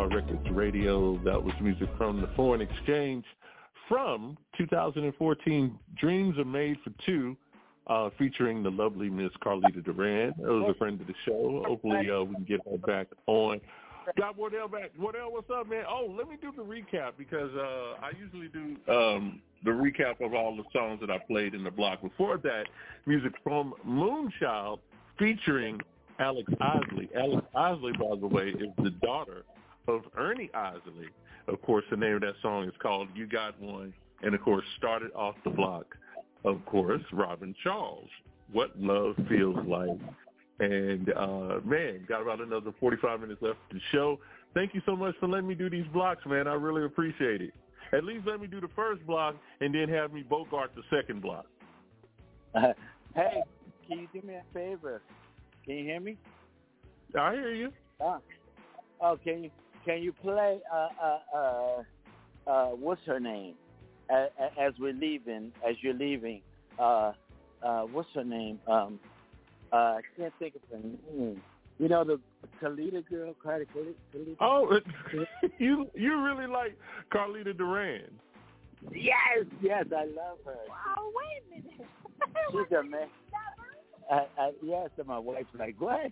Solar Records Radio. That was music from the Foreign Exchange from two thousand fourteen, Dreams Are Made for Two, uh, featuring the lovely Miss Carlita Duran. That was a friend of the show. Hopefully uh, we can get her back on. Got Wardell back. Wardell, what's up, man? Oh, let me do the recap because uh, I usually do um, the recap of all the songs that I played in the block. Before that, music from Moonchild featuring Alex Isley. Alex Isley, by the way, is the daughter of Ernie Isley. Of course, the name of that song is called You Got One. And, of course, started off the block, of course, Robin Charles, What Love Feels Like. And, uh, man, got about another forty-five minutes left of the show. Thank you so much for letting me do these blocks, man. I really appreciate it. At least let me do the first block and then have me Bogart the second block. Uh, hey, can you do me a favor? Can you hear me? I hear you. Uh, oh, can you can you play? Uh, uh, uh, uh, what's her name? As, as we're leaving, as you're leaving, uh, uh, what's her name? Um, uh, I can't think of her name. You know the Carlita girl, Carlita. Carlita? Oh, you you really like Carlita Duran? Yes, yes, I love her. Oh, wait a minute. She's a man. I, I, yes, and my wife's like, what?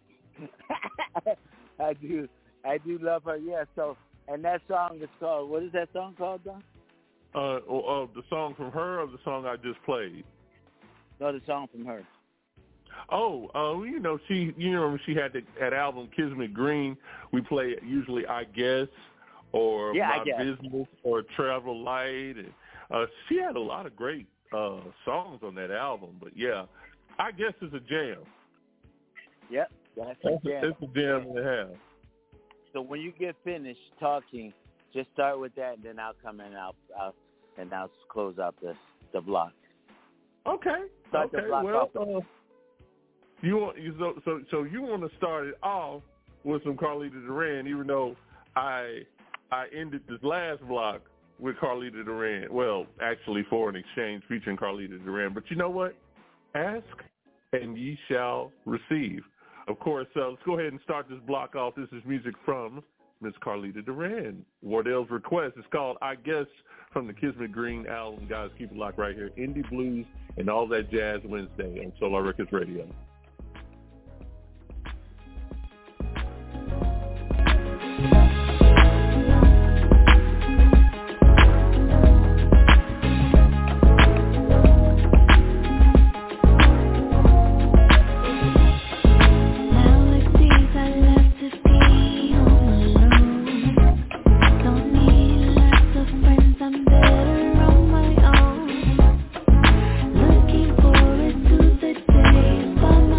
I do, I do love her. Yeah. So, and that song is called. What is that song called, Don? Uh, or, uh, the song from her, or the song I just played? No, the song from her. Oh, uh, you know, she, you know, she had the, that album Kismet Green. We play usually I Guess, or yeah, My I guess. Business, or Travel Light, and uh, she had a lot of great uh, songs on that album. But yeah. I Guess it's a jam. Yep, that's a jam. It's a jam to have. So when you get finished talking, just start with that, and then I'll come in and I'll, I'll and I'll close out the the block. Okay. Start okay. The block well, off. uh, you want you so so so you want to start it off with some Carlita Duran, even though I I ended this last block with Carlita Duran. Well, actually, Foreign Exchange featuring Carlita Duran. But you know what? Ask and ye shall receive. Of course, uh, let's go ahead and start this block off. This is music from Miss Carlita Duran. Wardell's request is called I Guess from the Kismet Green album. Guys, keep it locked right here. Indie Blues and all that jazz Wednesday on Solar Records Radio. Looking forward to the day.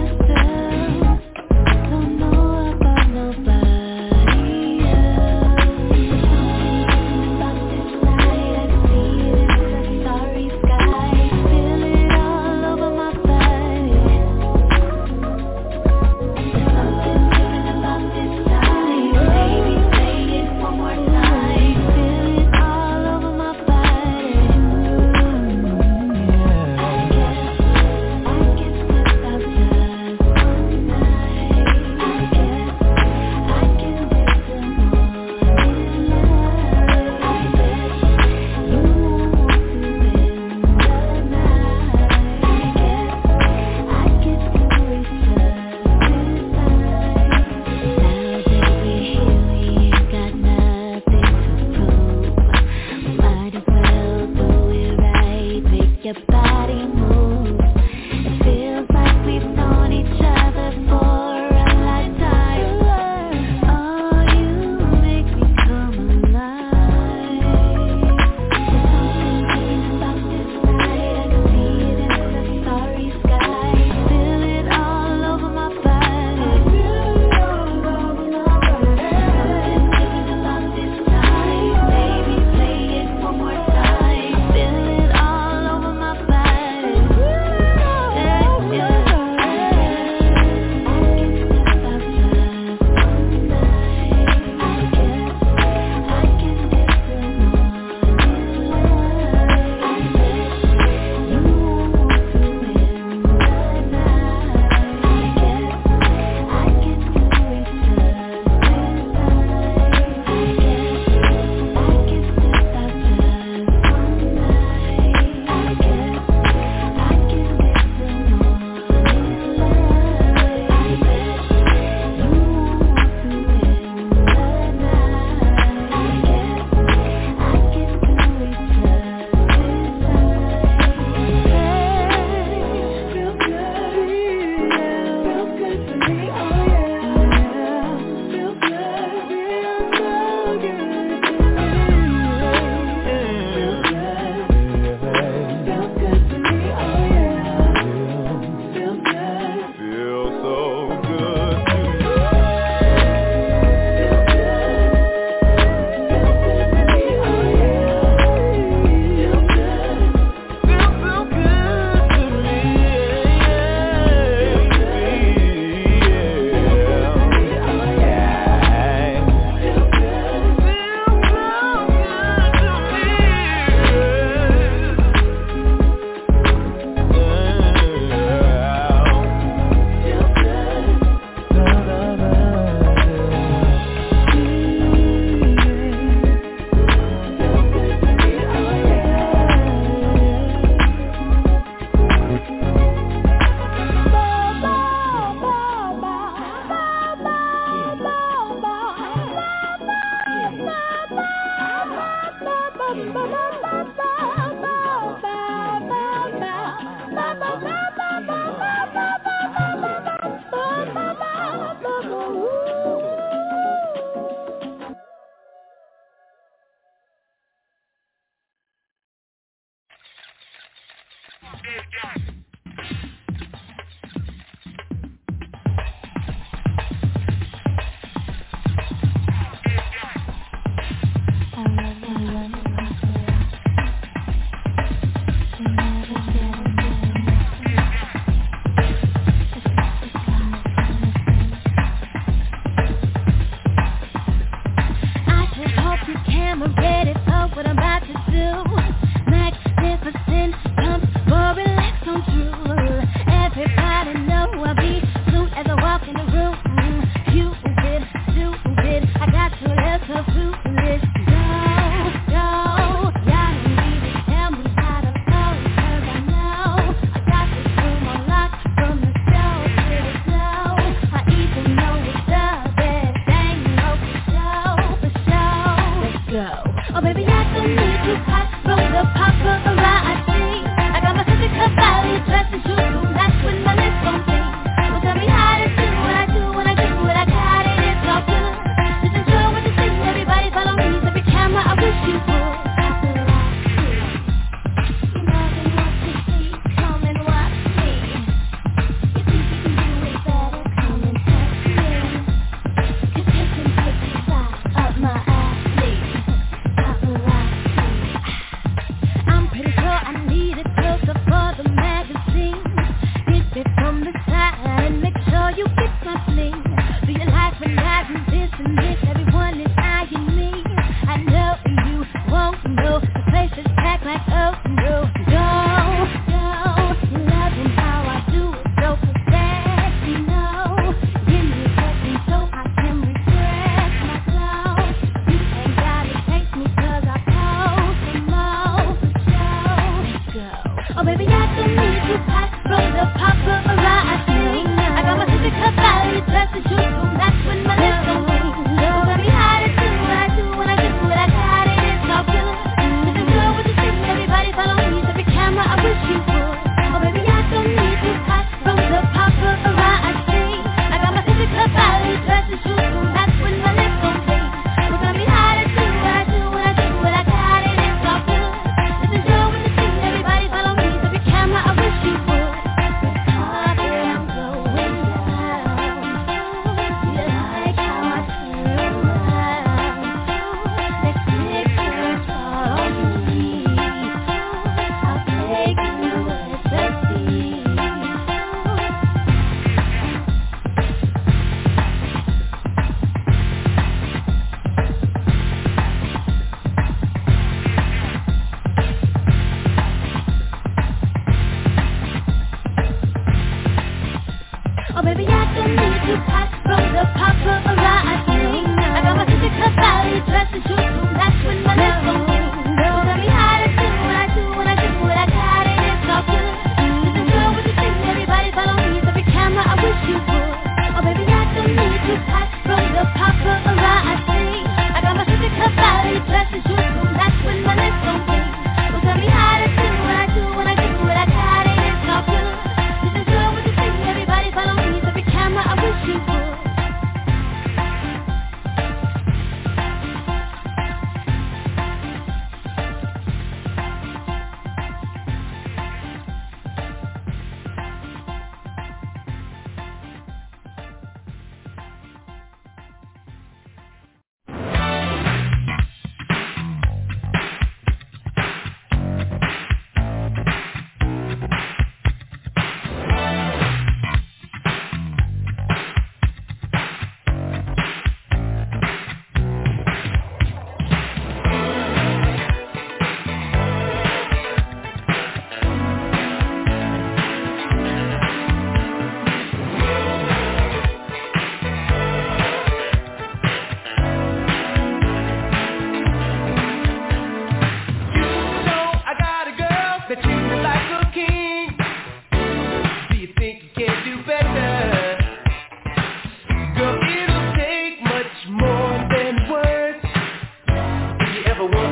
Ever want to do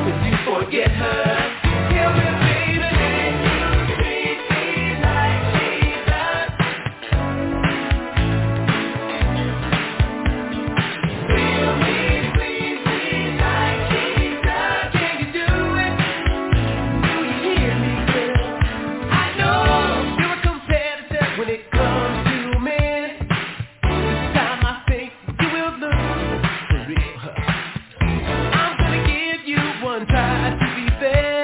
forget her. Tell me, baby, can you treat me like Jesus? Feel me, please me like Jesus. Can you do it? Do you hear me, girl? I know you're a competitor when it comes to men. This time I think you will lose for real. I'm gonna give you one try to be fair.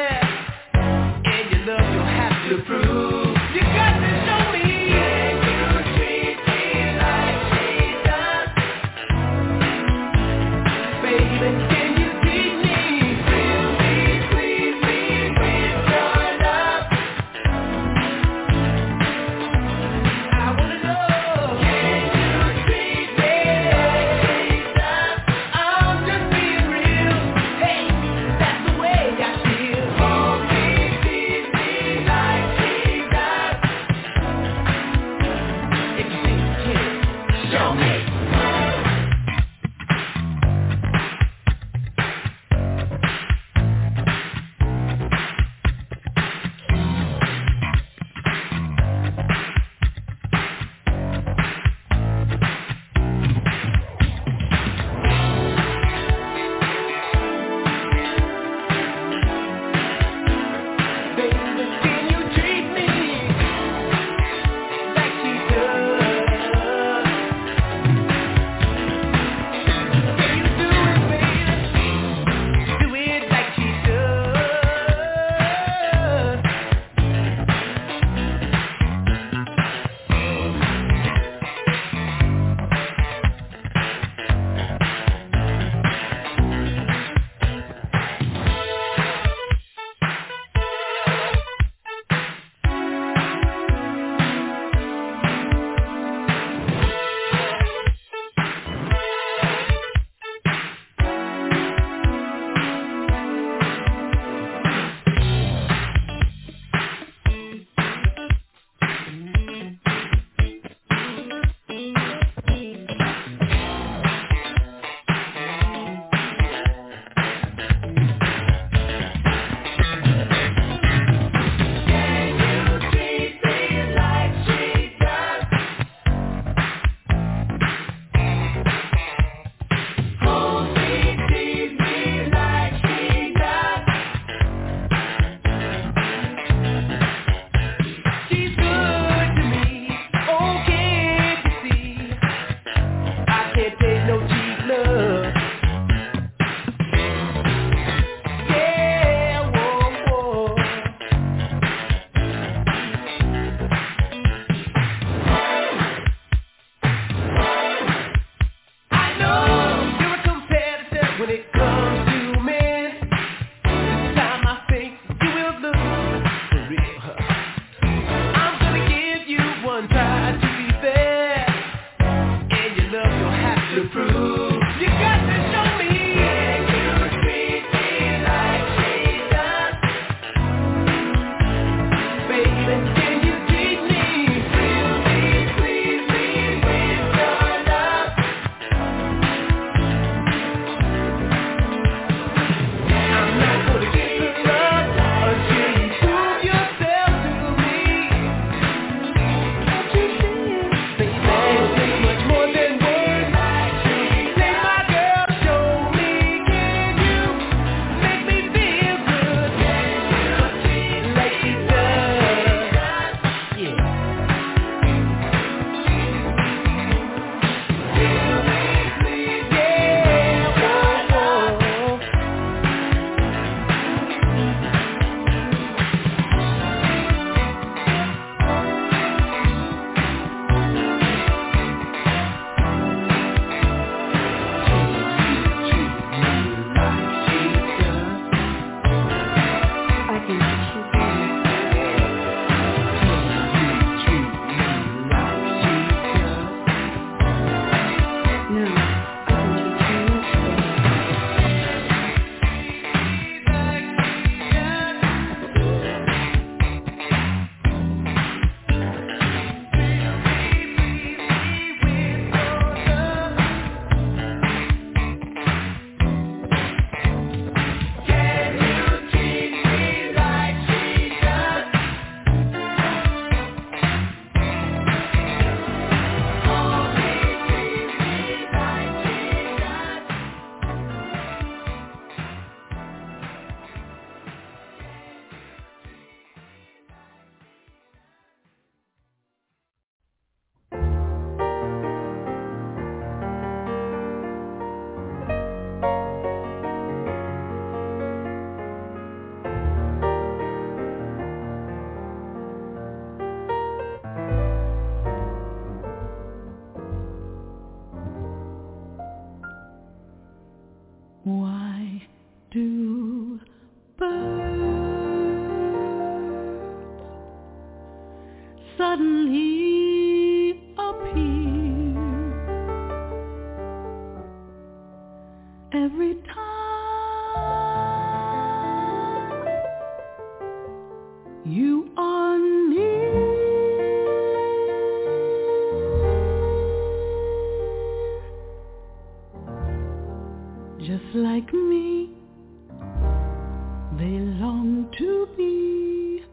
They long to be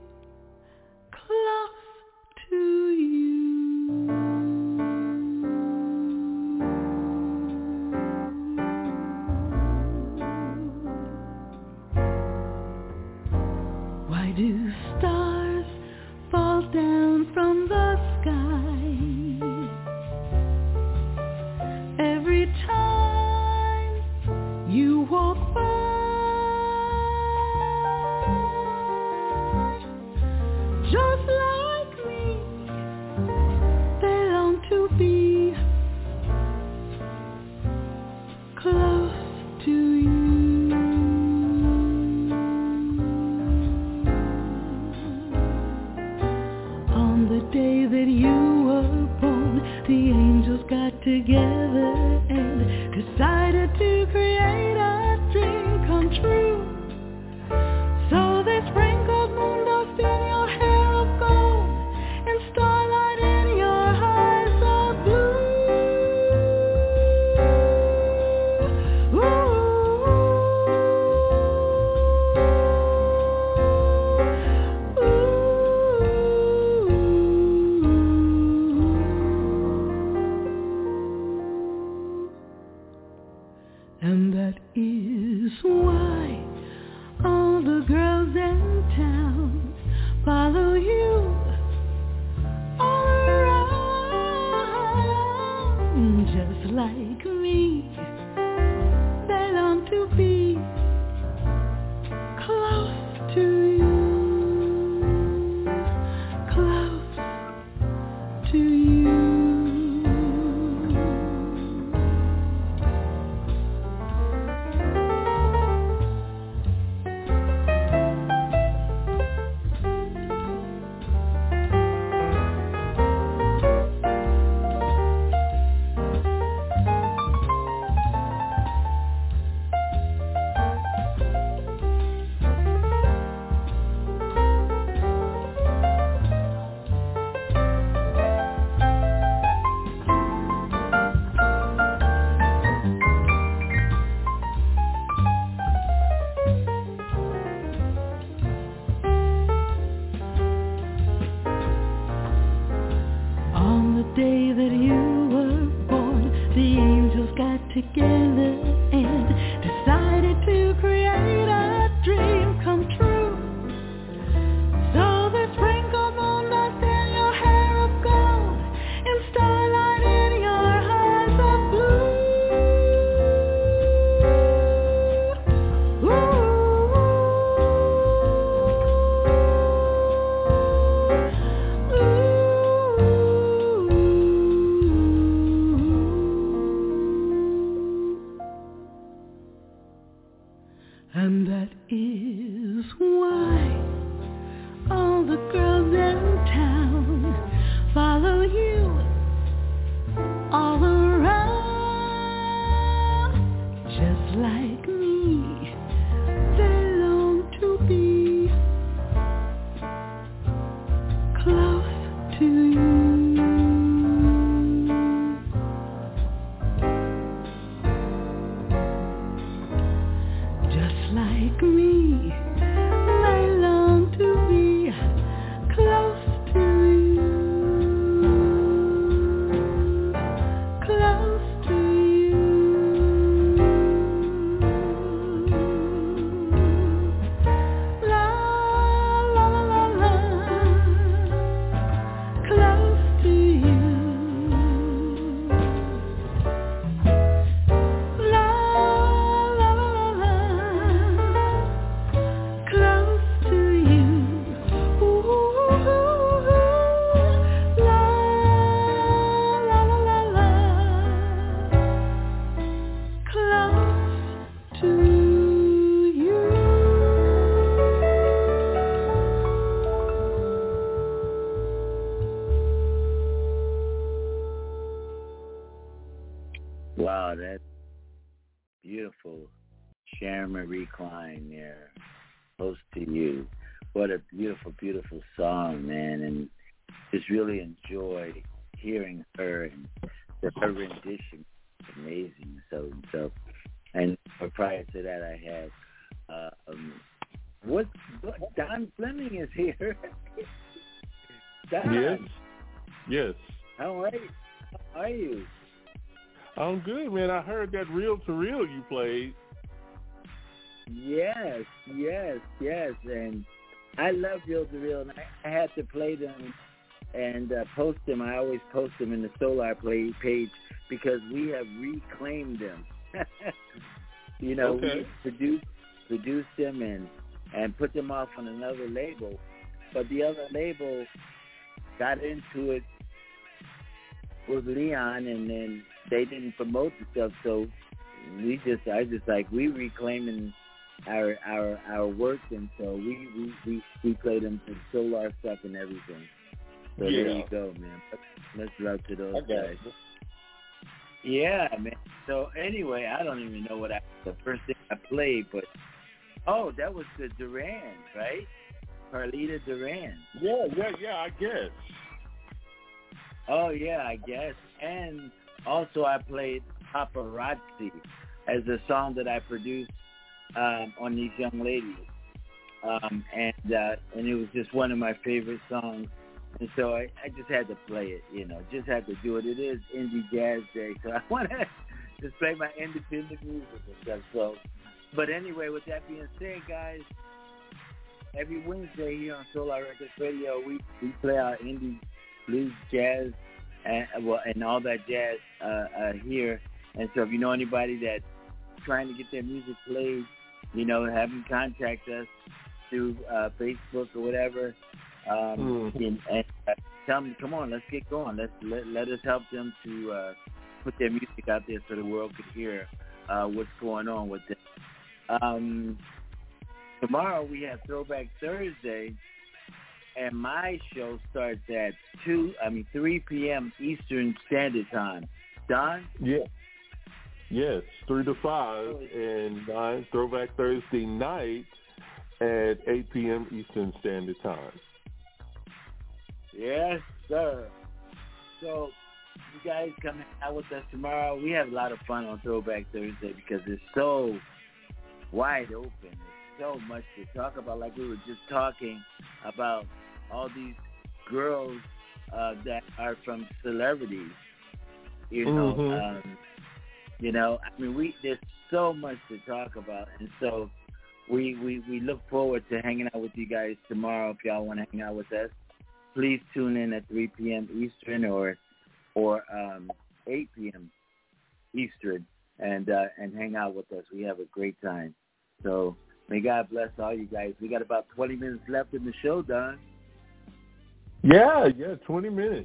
close to you. Why do stars fall down from the sky every time you walk by? Just like me, they long to be close to you. On the day that you were born, the angels got together and decided to create a dream come true. So they sprinkled moon dust in your hair of gold and starlight in your eyes of blue. Ooh. And that is why all the girls in town follow you all around. Just like me, they long to be close to you, close to you. On the day that you were born, the angels got together and decided to create a dream come true. So they sprinkled moon dust in your hair of gold and starlight in your eyes of blue. And that is why all the girls in town follow you all around. Just like me, they long to be close to you. Just like me, they long to be close to you, close to you. La la la la la, close to you. La la la la la, close to you. Ooh, la la la la la, close to you. Wow, that's beautiful. Sharon Marie Klein there, close to you. What a beautiful, beautiful song, man. And just really enjoy hearing her and her rendition. Amazing. So, so, and prior to that, I had uh, um, What? what? Don Fleming is here. Don. Yes. Yes. How are you? How are you? I'm good, man. I heard that reel to reel you played. Yes, yes, yes, and I love reel to reel, and I, I had to play them and uh, post them. I always post them in the Solar Play page because we have reclaimed them. You know, okay. we produced produced them and and put them off on another label, but the other label got into it with Leon, and then they didn't promote the stuff, so we just, I just like, we reclaiming our our our work, and so we we we, we play them to Solar stuff and everything. So yeah. There you go, man. Let's love to those okay. guys. Yeah, man. So anyway, I don't even know what I, the first thing I played, but oh, that was the Duran, right? Carlita Duran. Yeah, yeah, yeah. I guess. Oh yeah, I guess. And also, I played Paparazzi as a song that I produced um, on these young ladies, um, and uh, and it was just one of my favorite songs. And so I, I just had to play it, you know, just had to do it. It is Indie Jazz Day, so I want to just play my independent music and stuff. So, but anyway, with that being said, guys, every Wednesday here on Solar Records Radio, we, we play our indie blues, jazz, and well, and all that jazz uh, uh, here. And so, if you know anybody that's trying to get their music played, you know, have them contact us through uh, Facebook or whatever. Um, mm. and, and uh, tell them, come on, let's get going. Let's let, let us help them to uh, put their music out there so the world could hear uh, what's going on with them. Um, tomorrow we have Throwback Thursday, and my show starts at two, I mean three p.m. Eastern Standard Time. Don? Yeah. Yes, three to five, and nine Throwback Thursday night at eight p.m. Eastern Standard Time. Yes, sir. So, you guys come out with us tomorrow. We have a lot of fun on Throwback Thursday because it's so wide open. There's so much to talk about. Like we were just talking about all these girls uh, that are from celebrities. You know, mm-hmm. um, you know. I mean, we there's so much to talk about, and so we we we look forward to hanging out with you guys tomorrow. If y'all want to hang out with us, please tune in at three p.m. Eastern or or um, eight p.m. Eastern and uh, and hang out with us. We have a great time. So may God bless all you guys. We got about twenty minutes left in the show, Don. Yeah, yeah, twenty minutes.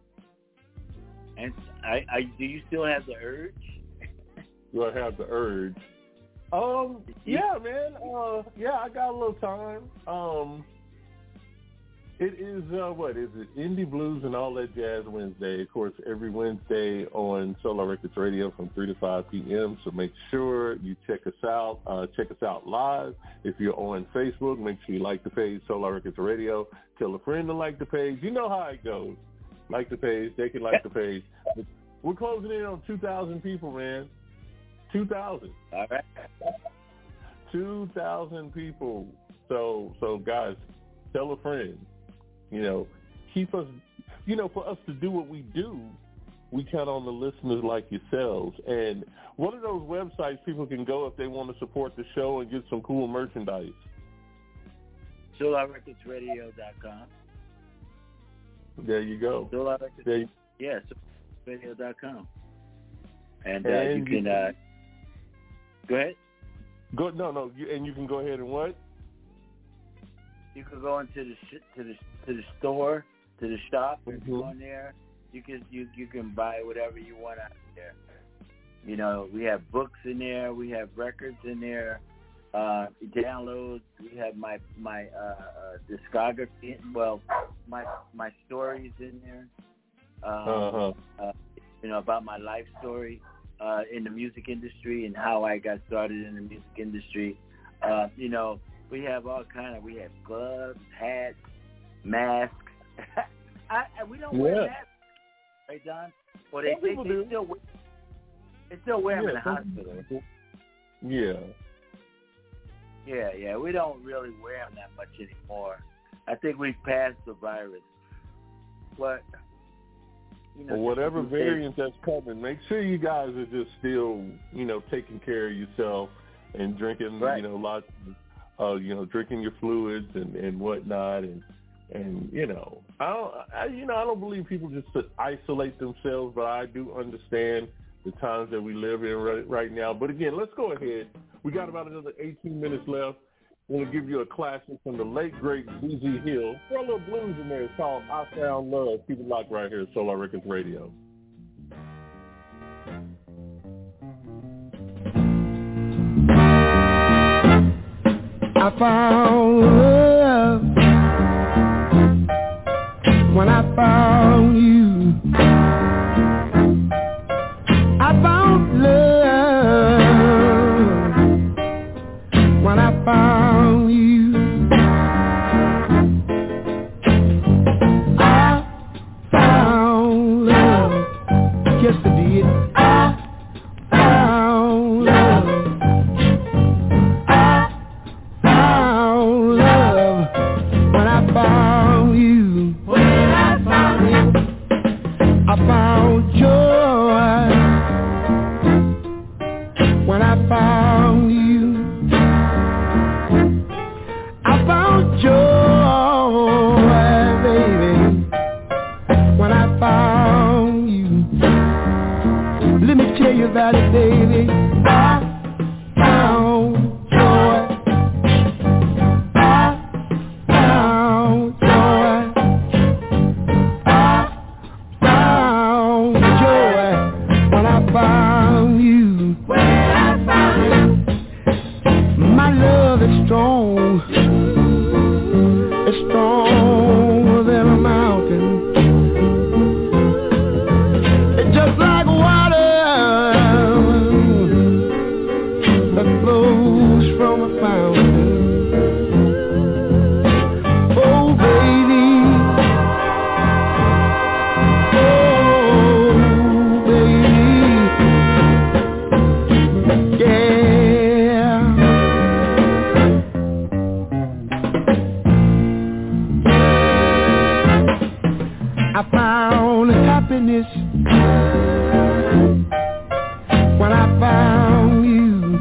And I, I do you still have the urge? Do I have the urge? Um, yeah, man. Uh, yeah, I got a little time. Um. It is, uh, what is it, Indie Blues and All That Jazz Wednesday. Of course, every Wednesday on Solar Records Radio from three to five p.m. So make sure you check us out. Uh, check us out live. If you're on Facebook, make sure you like the page, Solar Records Radio. Tell a friend to like the page. You know how it goes. Like the page. They can like the page. We're closing in on two thousand people, man. two thousand. All right. two thousand people. So, so guys, tell a friend. You know, keep us, you know, for us to do what we do, we count on the listeners like yourselves. And what are those websites people can go if they want to support the show and get some cool merchandise? Solar Records Radio dot com. There you go. Solar Records, there you, yeah, Solar Radio dot com. And, uh, and you can, you, uh, go ahead. Go, no, no, you, and you can go ahead and what? You can go into the sh- to the to the store, to the shop, and mm-hmm. go in there. You can you you can buy whatever you want out there. You know, we have books in there, we have records in there, uh, downloads. We have my my uh, uh, discography. Well, my my stories in there. Um, uh-huh. uh, you know, about my life story uh, in the music industry and how I got started in the music industry. Uh, you know. We have all kind of, we have gloves, hats, masks. I, I, we don't yeah. wear masks, right, Don? Well, they, they, they, still, wear, they still wear them yeah, in the hospital. Yeah. Yeah, yeah, we don't really wear them that much anymore. I think we've passed the virus. But, you know, well, whatever variant that's coming, make sure you guys are just still, you know, taking care of yourself and drinking, right. you know, lots of, uh, you know, drinking your fluids and, and whatnot. And, and you know, I don't, I, you know, I don't believe people just isolate themselves, but I do understand the times that we live in right, right now. But again, let's go ahead. We got about another eighteen minutes left. I want to give you a classic from the late, great B G Hill. Throw a little blues in there. It's called I Found Love. Keep it locked right here at Solar Records Radio. I found love when I found you. I found love when I found you. I found love, yes I did. I found love. I found love when I found you. When I found you, I found joy when I found you. I found joy, baby, when I found you. Let me tell you about it, baby. I found joy. I found joy. I found joy when I found you. When I found you. My love is strong. It's stronger than a mountain. It's just like water that flows from a fountain. Oh, baby. Oh, baby. Yeah. I found happiness when I found you.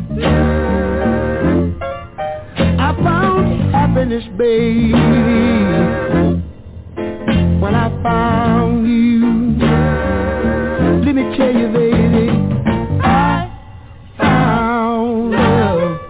I found happiness, baby, when I found you. Let me tell you, baby, I found love.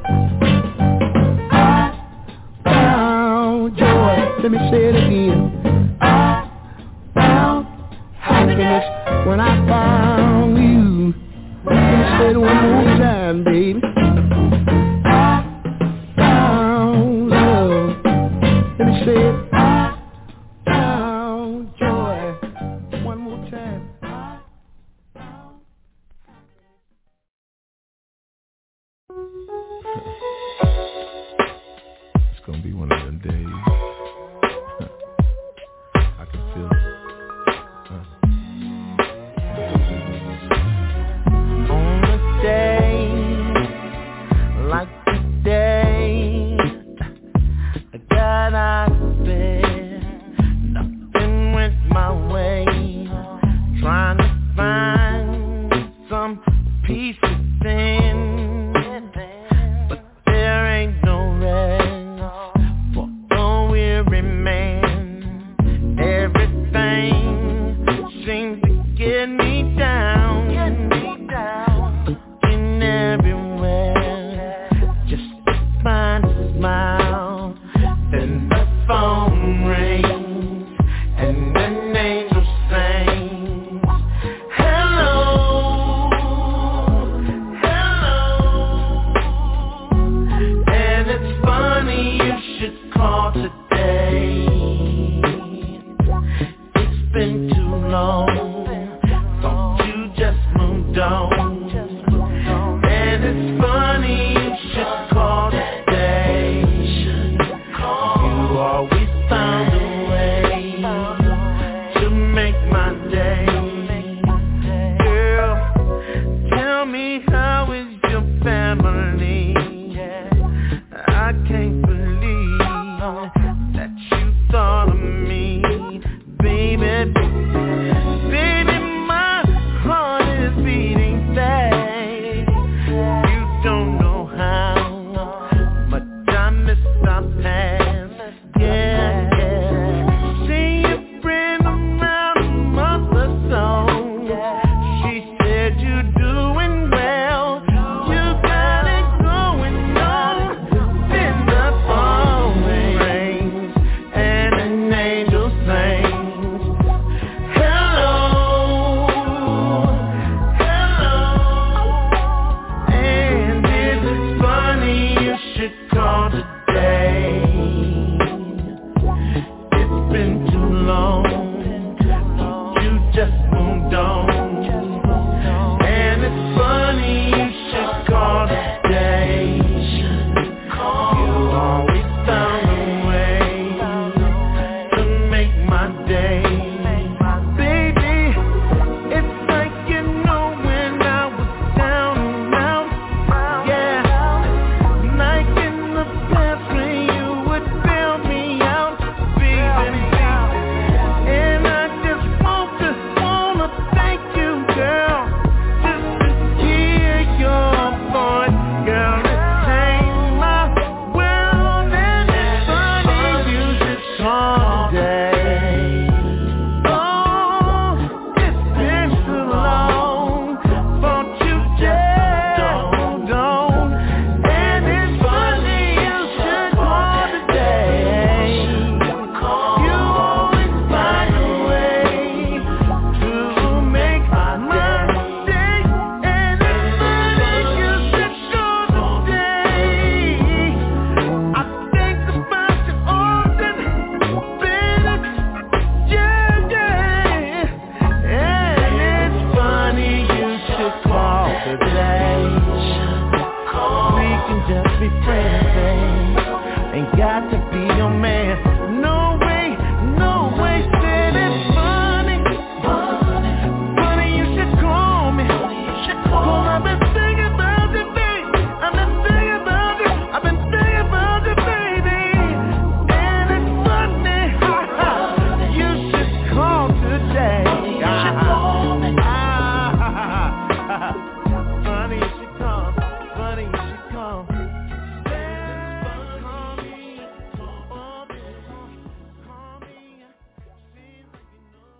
I found joy. Let me say it again. I found happiness when I found you. Let me say it one more time, baby. I found love. Let me say it. I found joy. One more time. I found. It's gonna be one of them days. I can feel it. On a day like today, God, I spent nothing went my way, trying to find some peace within, but there ain't no rest for going our past. Yeah, yeah. See your friend around a month or so. She said you're doing well. You got it going on. Then the phone rings and an angel sings. Hello, hello. And it's funny you should call today. It's been too long. You just moved on. And it's funny you should call today. You always found a way to make my day. Baby, it's like you know when I was down and out. Yeah, like in the past when you would bail me out, baby. And I just want to, wanna thank you, girl. Just to hear your voice, girl, it changed my world. And it's funny you should call today. Oh, it's been too long. Won't you just hold on? And it's funny you should call today. You always find a way to make my day. And it's funny you should call today. I think about you often, baby. Yeah, yeah. And it's funny you should call today. We can just be friends, babe. Ain't got to be your man. No way, no way. Said it's funny. Funny you should call me. Cause I've been thinking about you, babe. I've been thinking about you. I've been thinking about you, baby. And it's funny. Ha, ha. You should call today. Ah, ah, ah, ah. Funny you should call. Funny you should call. Call me. Call me. Call me. Seems like you know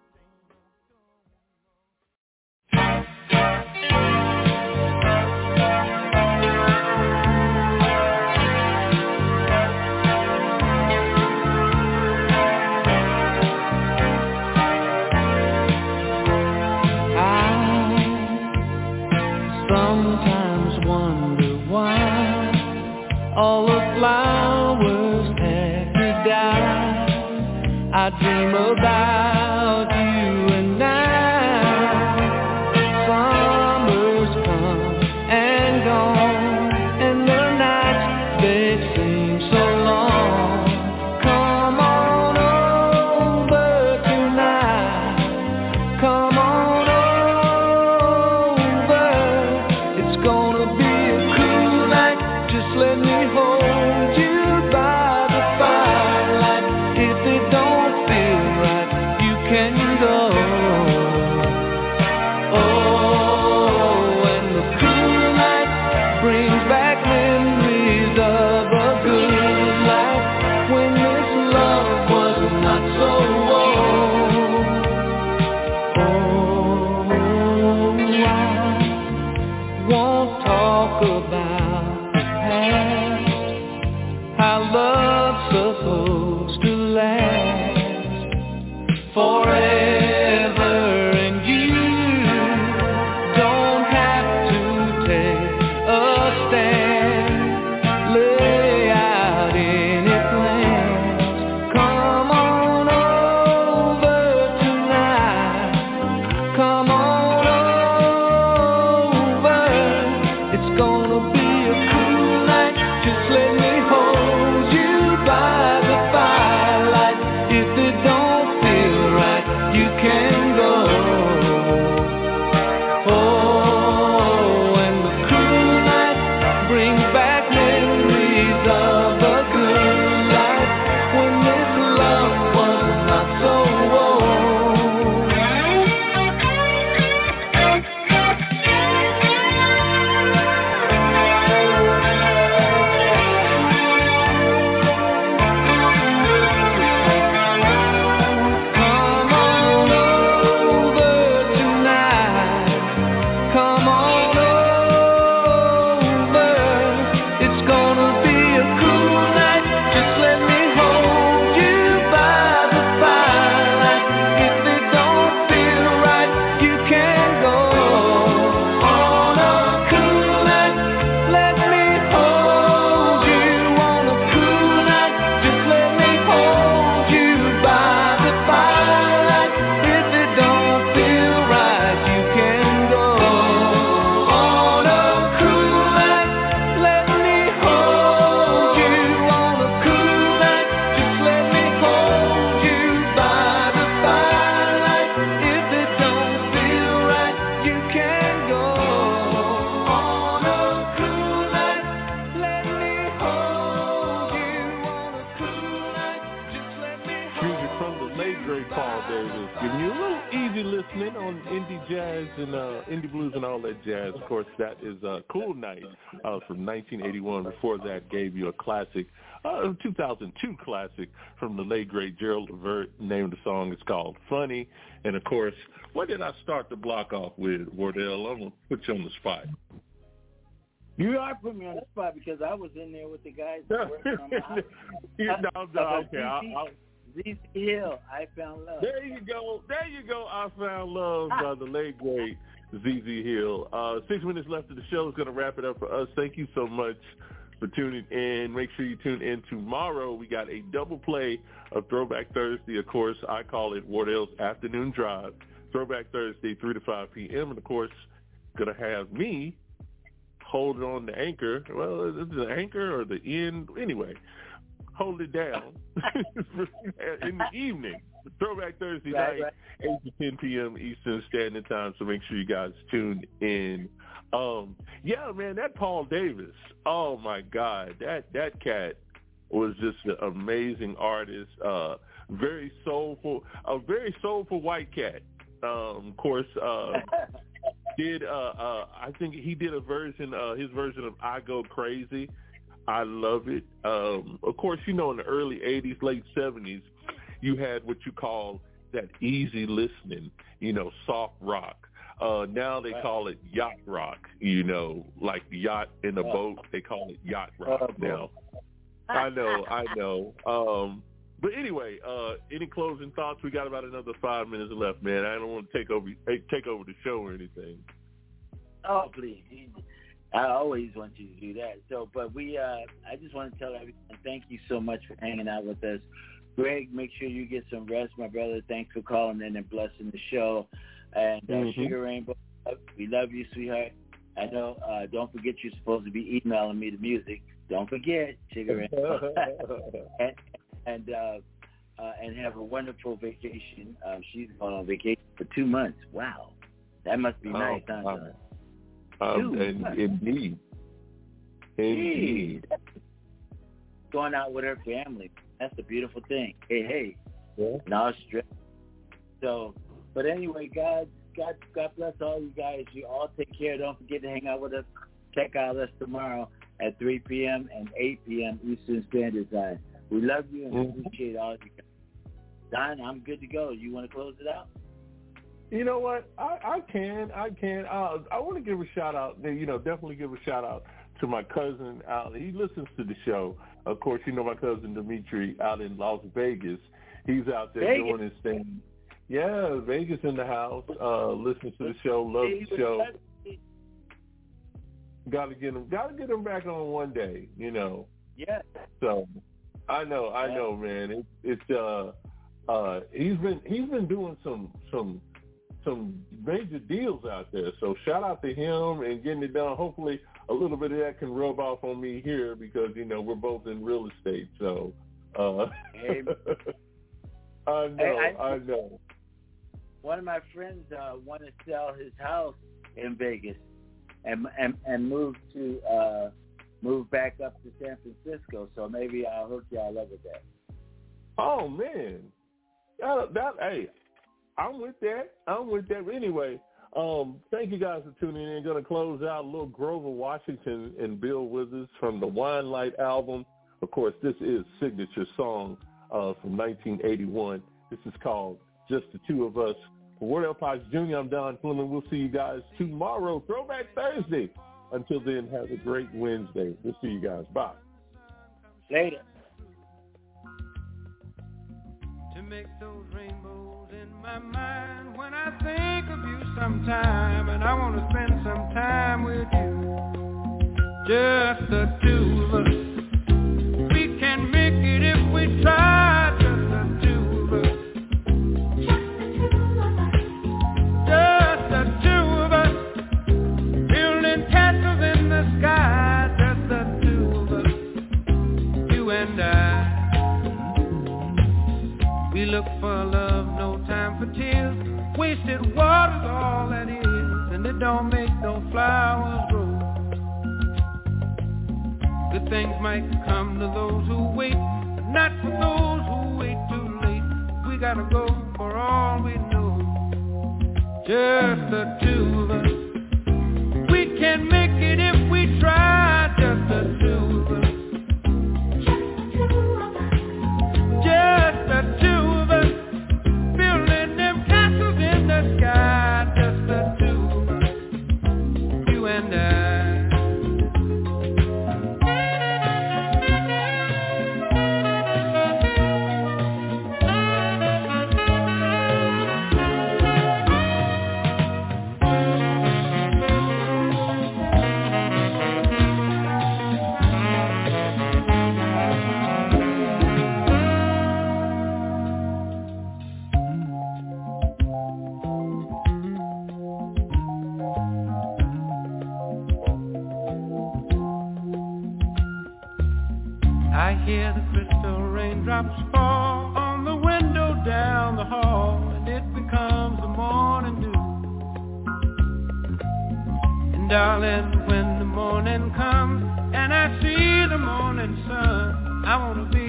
I sometimes wonder why all the flowers have to die. I dream about you and I. Summers come and gone, and the nights they seem so long. Come on over tonight. Come on over. It's gonna be a cool night. Just let me hold you by the firelight. If it don't feel right, you Davis, giving you a little easy listening on indie jazz and uh, indie blues and all that jazz. Of course, that is uh, Cool Night uh, from nineteen eighty-one. Before that, gave you a classic, uh, two thousand two classic from the late, great Gerald Levert. Name of the song is called Funny. And, of course, what did I start the block off with, Wardell? I'm going to put you on the spot. You are putting me on the spot because I was in there with the guys that working on my house. no, no, okay, I'll, I'll Z Z Hill, I Found Love. There you go. There you go. I Found Love by the late, great Z Z Hill. Uh, six minutes left of the show is going to wrap it up for us. Thank you so much for tuning in. Make sure you tune in tomorrow. We got a double play of Throwback Thursday. Of course, I call it Wardell's Afternoon Drive. Throwback Thursday, three to five p.m. And, of course, going to have me hold it on the anchor. Well, is it the anchor or the end? Anyway, hold it down in the evening. Throwback Thursday right, night, right. eight to ten p.m. Eastern Standard Time, so make sure you guys tune in. Um, yeah, man, that Paul Davis, oh, my God, that, that cat was just an amazing artist, uh, very soulful, a very soulful white cat. Um, of course, uh, did uh, uh, I think he did a version, uh, his version of I Go Crazy. I love it. Um, of course, you know, in the early eighties, late seventies, you had what you call that easy listening, you know, soft rock. Uh, now they call it yacht rock, you know, like the yacht in a boat. They call it yacht rock now. I know, I know. Um, but anyway, uh, any closing thoughts? We got about another five minutes left, man. I don't want to take over take over the show or anything. Oh, please. I always want you to do that. So, but we, uh, I just want to tell everyone, thank you so much for hanging out with us. Greg, make sure you get some rest, my brother. Thanks for calling in and blessing the show. And uh, mm-hmm. Sugar Rainbow, we love you, sweetheart. I know, uh, don't forget you're supposed to be emailing me the music. Don't forget, Sugar Rainbow. and and, uh, uh, and have a wonderful vacation. Um, she's going on vacation for two months. Wow. That must be oh, nice, huh, wow. Um, and, indeed. Indeed. Going out with her family. That's the beautiful thing. Hey, hey. Yeah. No stress. So, but anyway, God, God, God bless all you guys. You all take care. Don't forget to hang out with us. Check out us tomorrow at three p.m. and eight p.m. Eastern Standard Time. We love you and mm-hmm. appreciate all of you guys. Don, I'm good to go. You want to close it out? You know what? I, I can. I can. Uh, I want to give a shout out. You know, definitely give a shout out to my cousin out. He listens to the show. Of course, you know my cousin Dimitri out in Las Vegas. He's out there Vegas. doing his thing. Yeah, Vegas in the house. Uh, listens to the show. Loves the show. Got to get him. Got to get him back on one day. You know. Yeah. So, I know. I yeah. know, man. It, it's uh, uh, he's been he's been doing some some. some major deals out there. So shout out to him and getting it done. Hopefully a little bit of that can rub off on me here because, you know, we're both in real estate. So uh, hey. I know, hey, I, I know. One of my friends uh, wanted to sell his house in Vegas and and, and move to uh, move back up to San Francisco. So maybe I'll hook y'all up with that. Oh, man. That, that hey, I'm with that. I'm with that. Anyway, um, thank you guys for tuning in. Going to close out a little Grover Washington and Bill Withers from the Wine Light album. Of course, this is signature song uh, from nineteen eighty-one. This is called Just the Two of Us. For Wardell Potts Junior, I'm Don Fleming. We'll see you guys tomorrow, Throwback Thursday. Until then, have a great Wednesday. We'll see you guys. Bye. Later. To make those rainbows in my mind when I think of you sometime, and I want to spend some time with you, just the two of us. We can make it if we try, just the two of us. Just the two of us, building castles in the sky, just the two of us, you and I. We look for love, no time for tears. Wasted water's all that is, and it don't make no flowers grow. Good things might come to those who wait, but not for those who wait too late. We gotta go for all just the two of us. We can make it if we try, just the two of us. Just the two of us, building them castles in the sky, just the two of us, you and I. I hear the crystal raindrops fall on the window down the hall, and it becomes the morning dew. And darling, when the morning comes and I see the morning sun, I want to be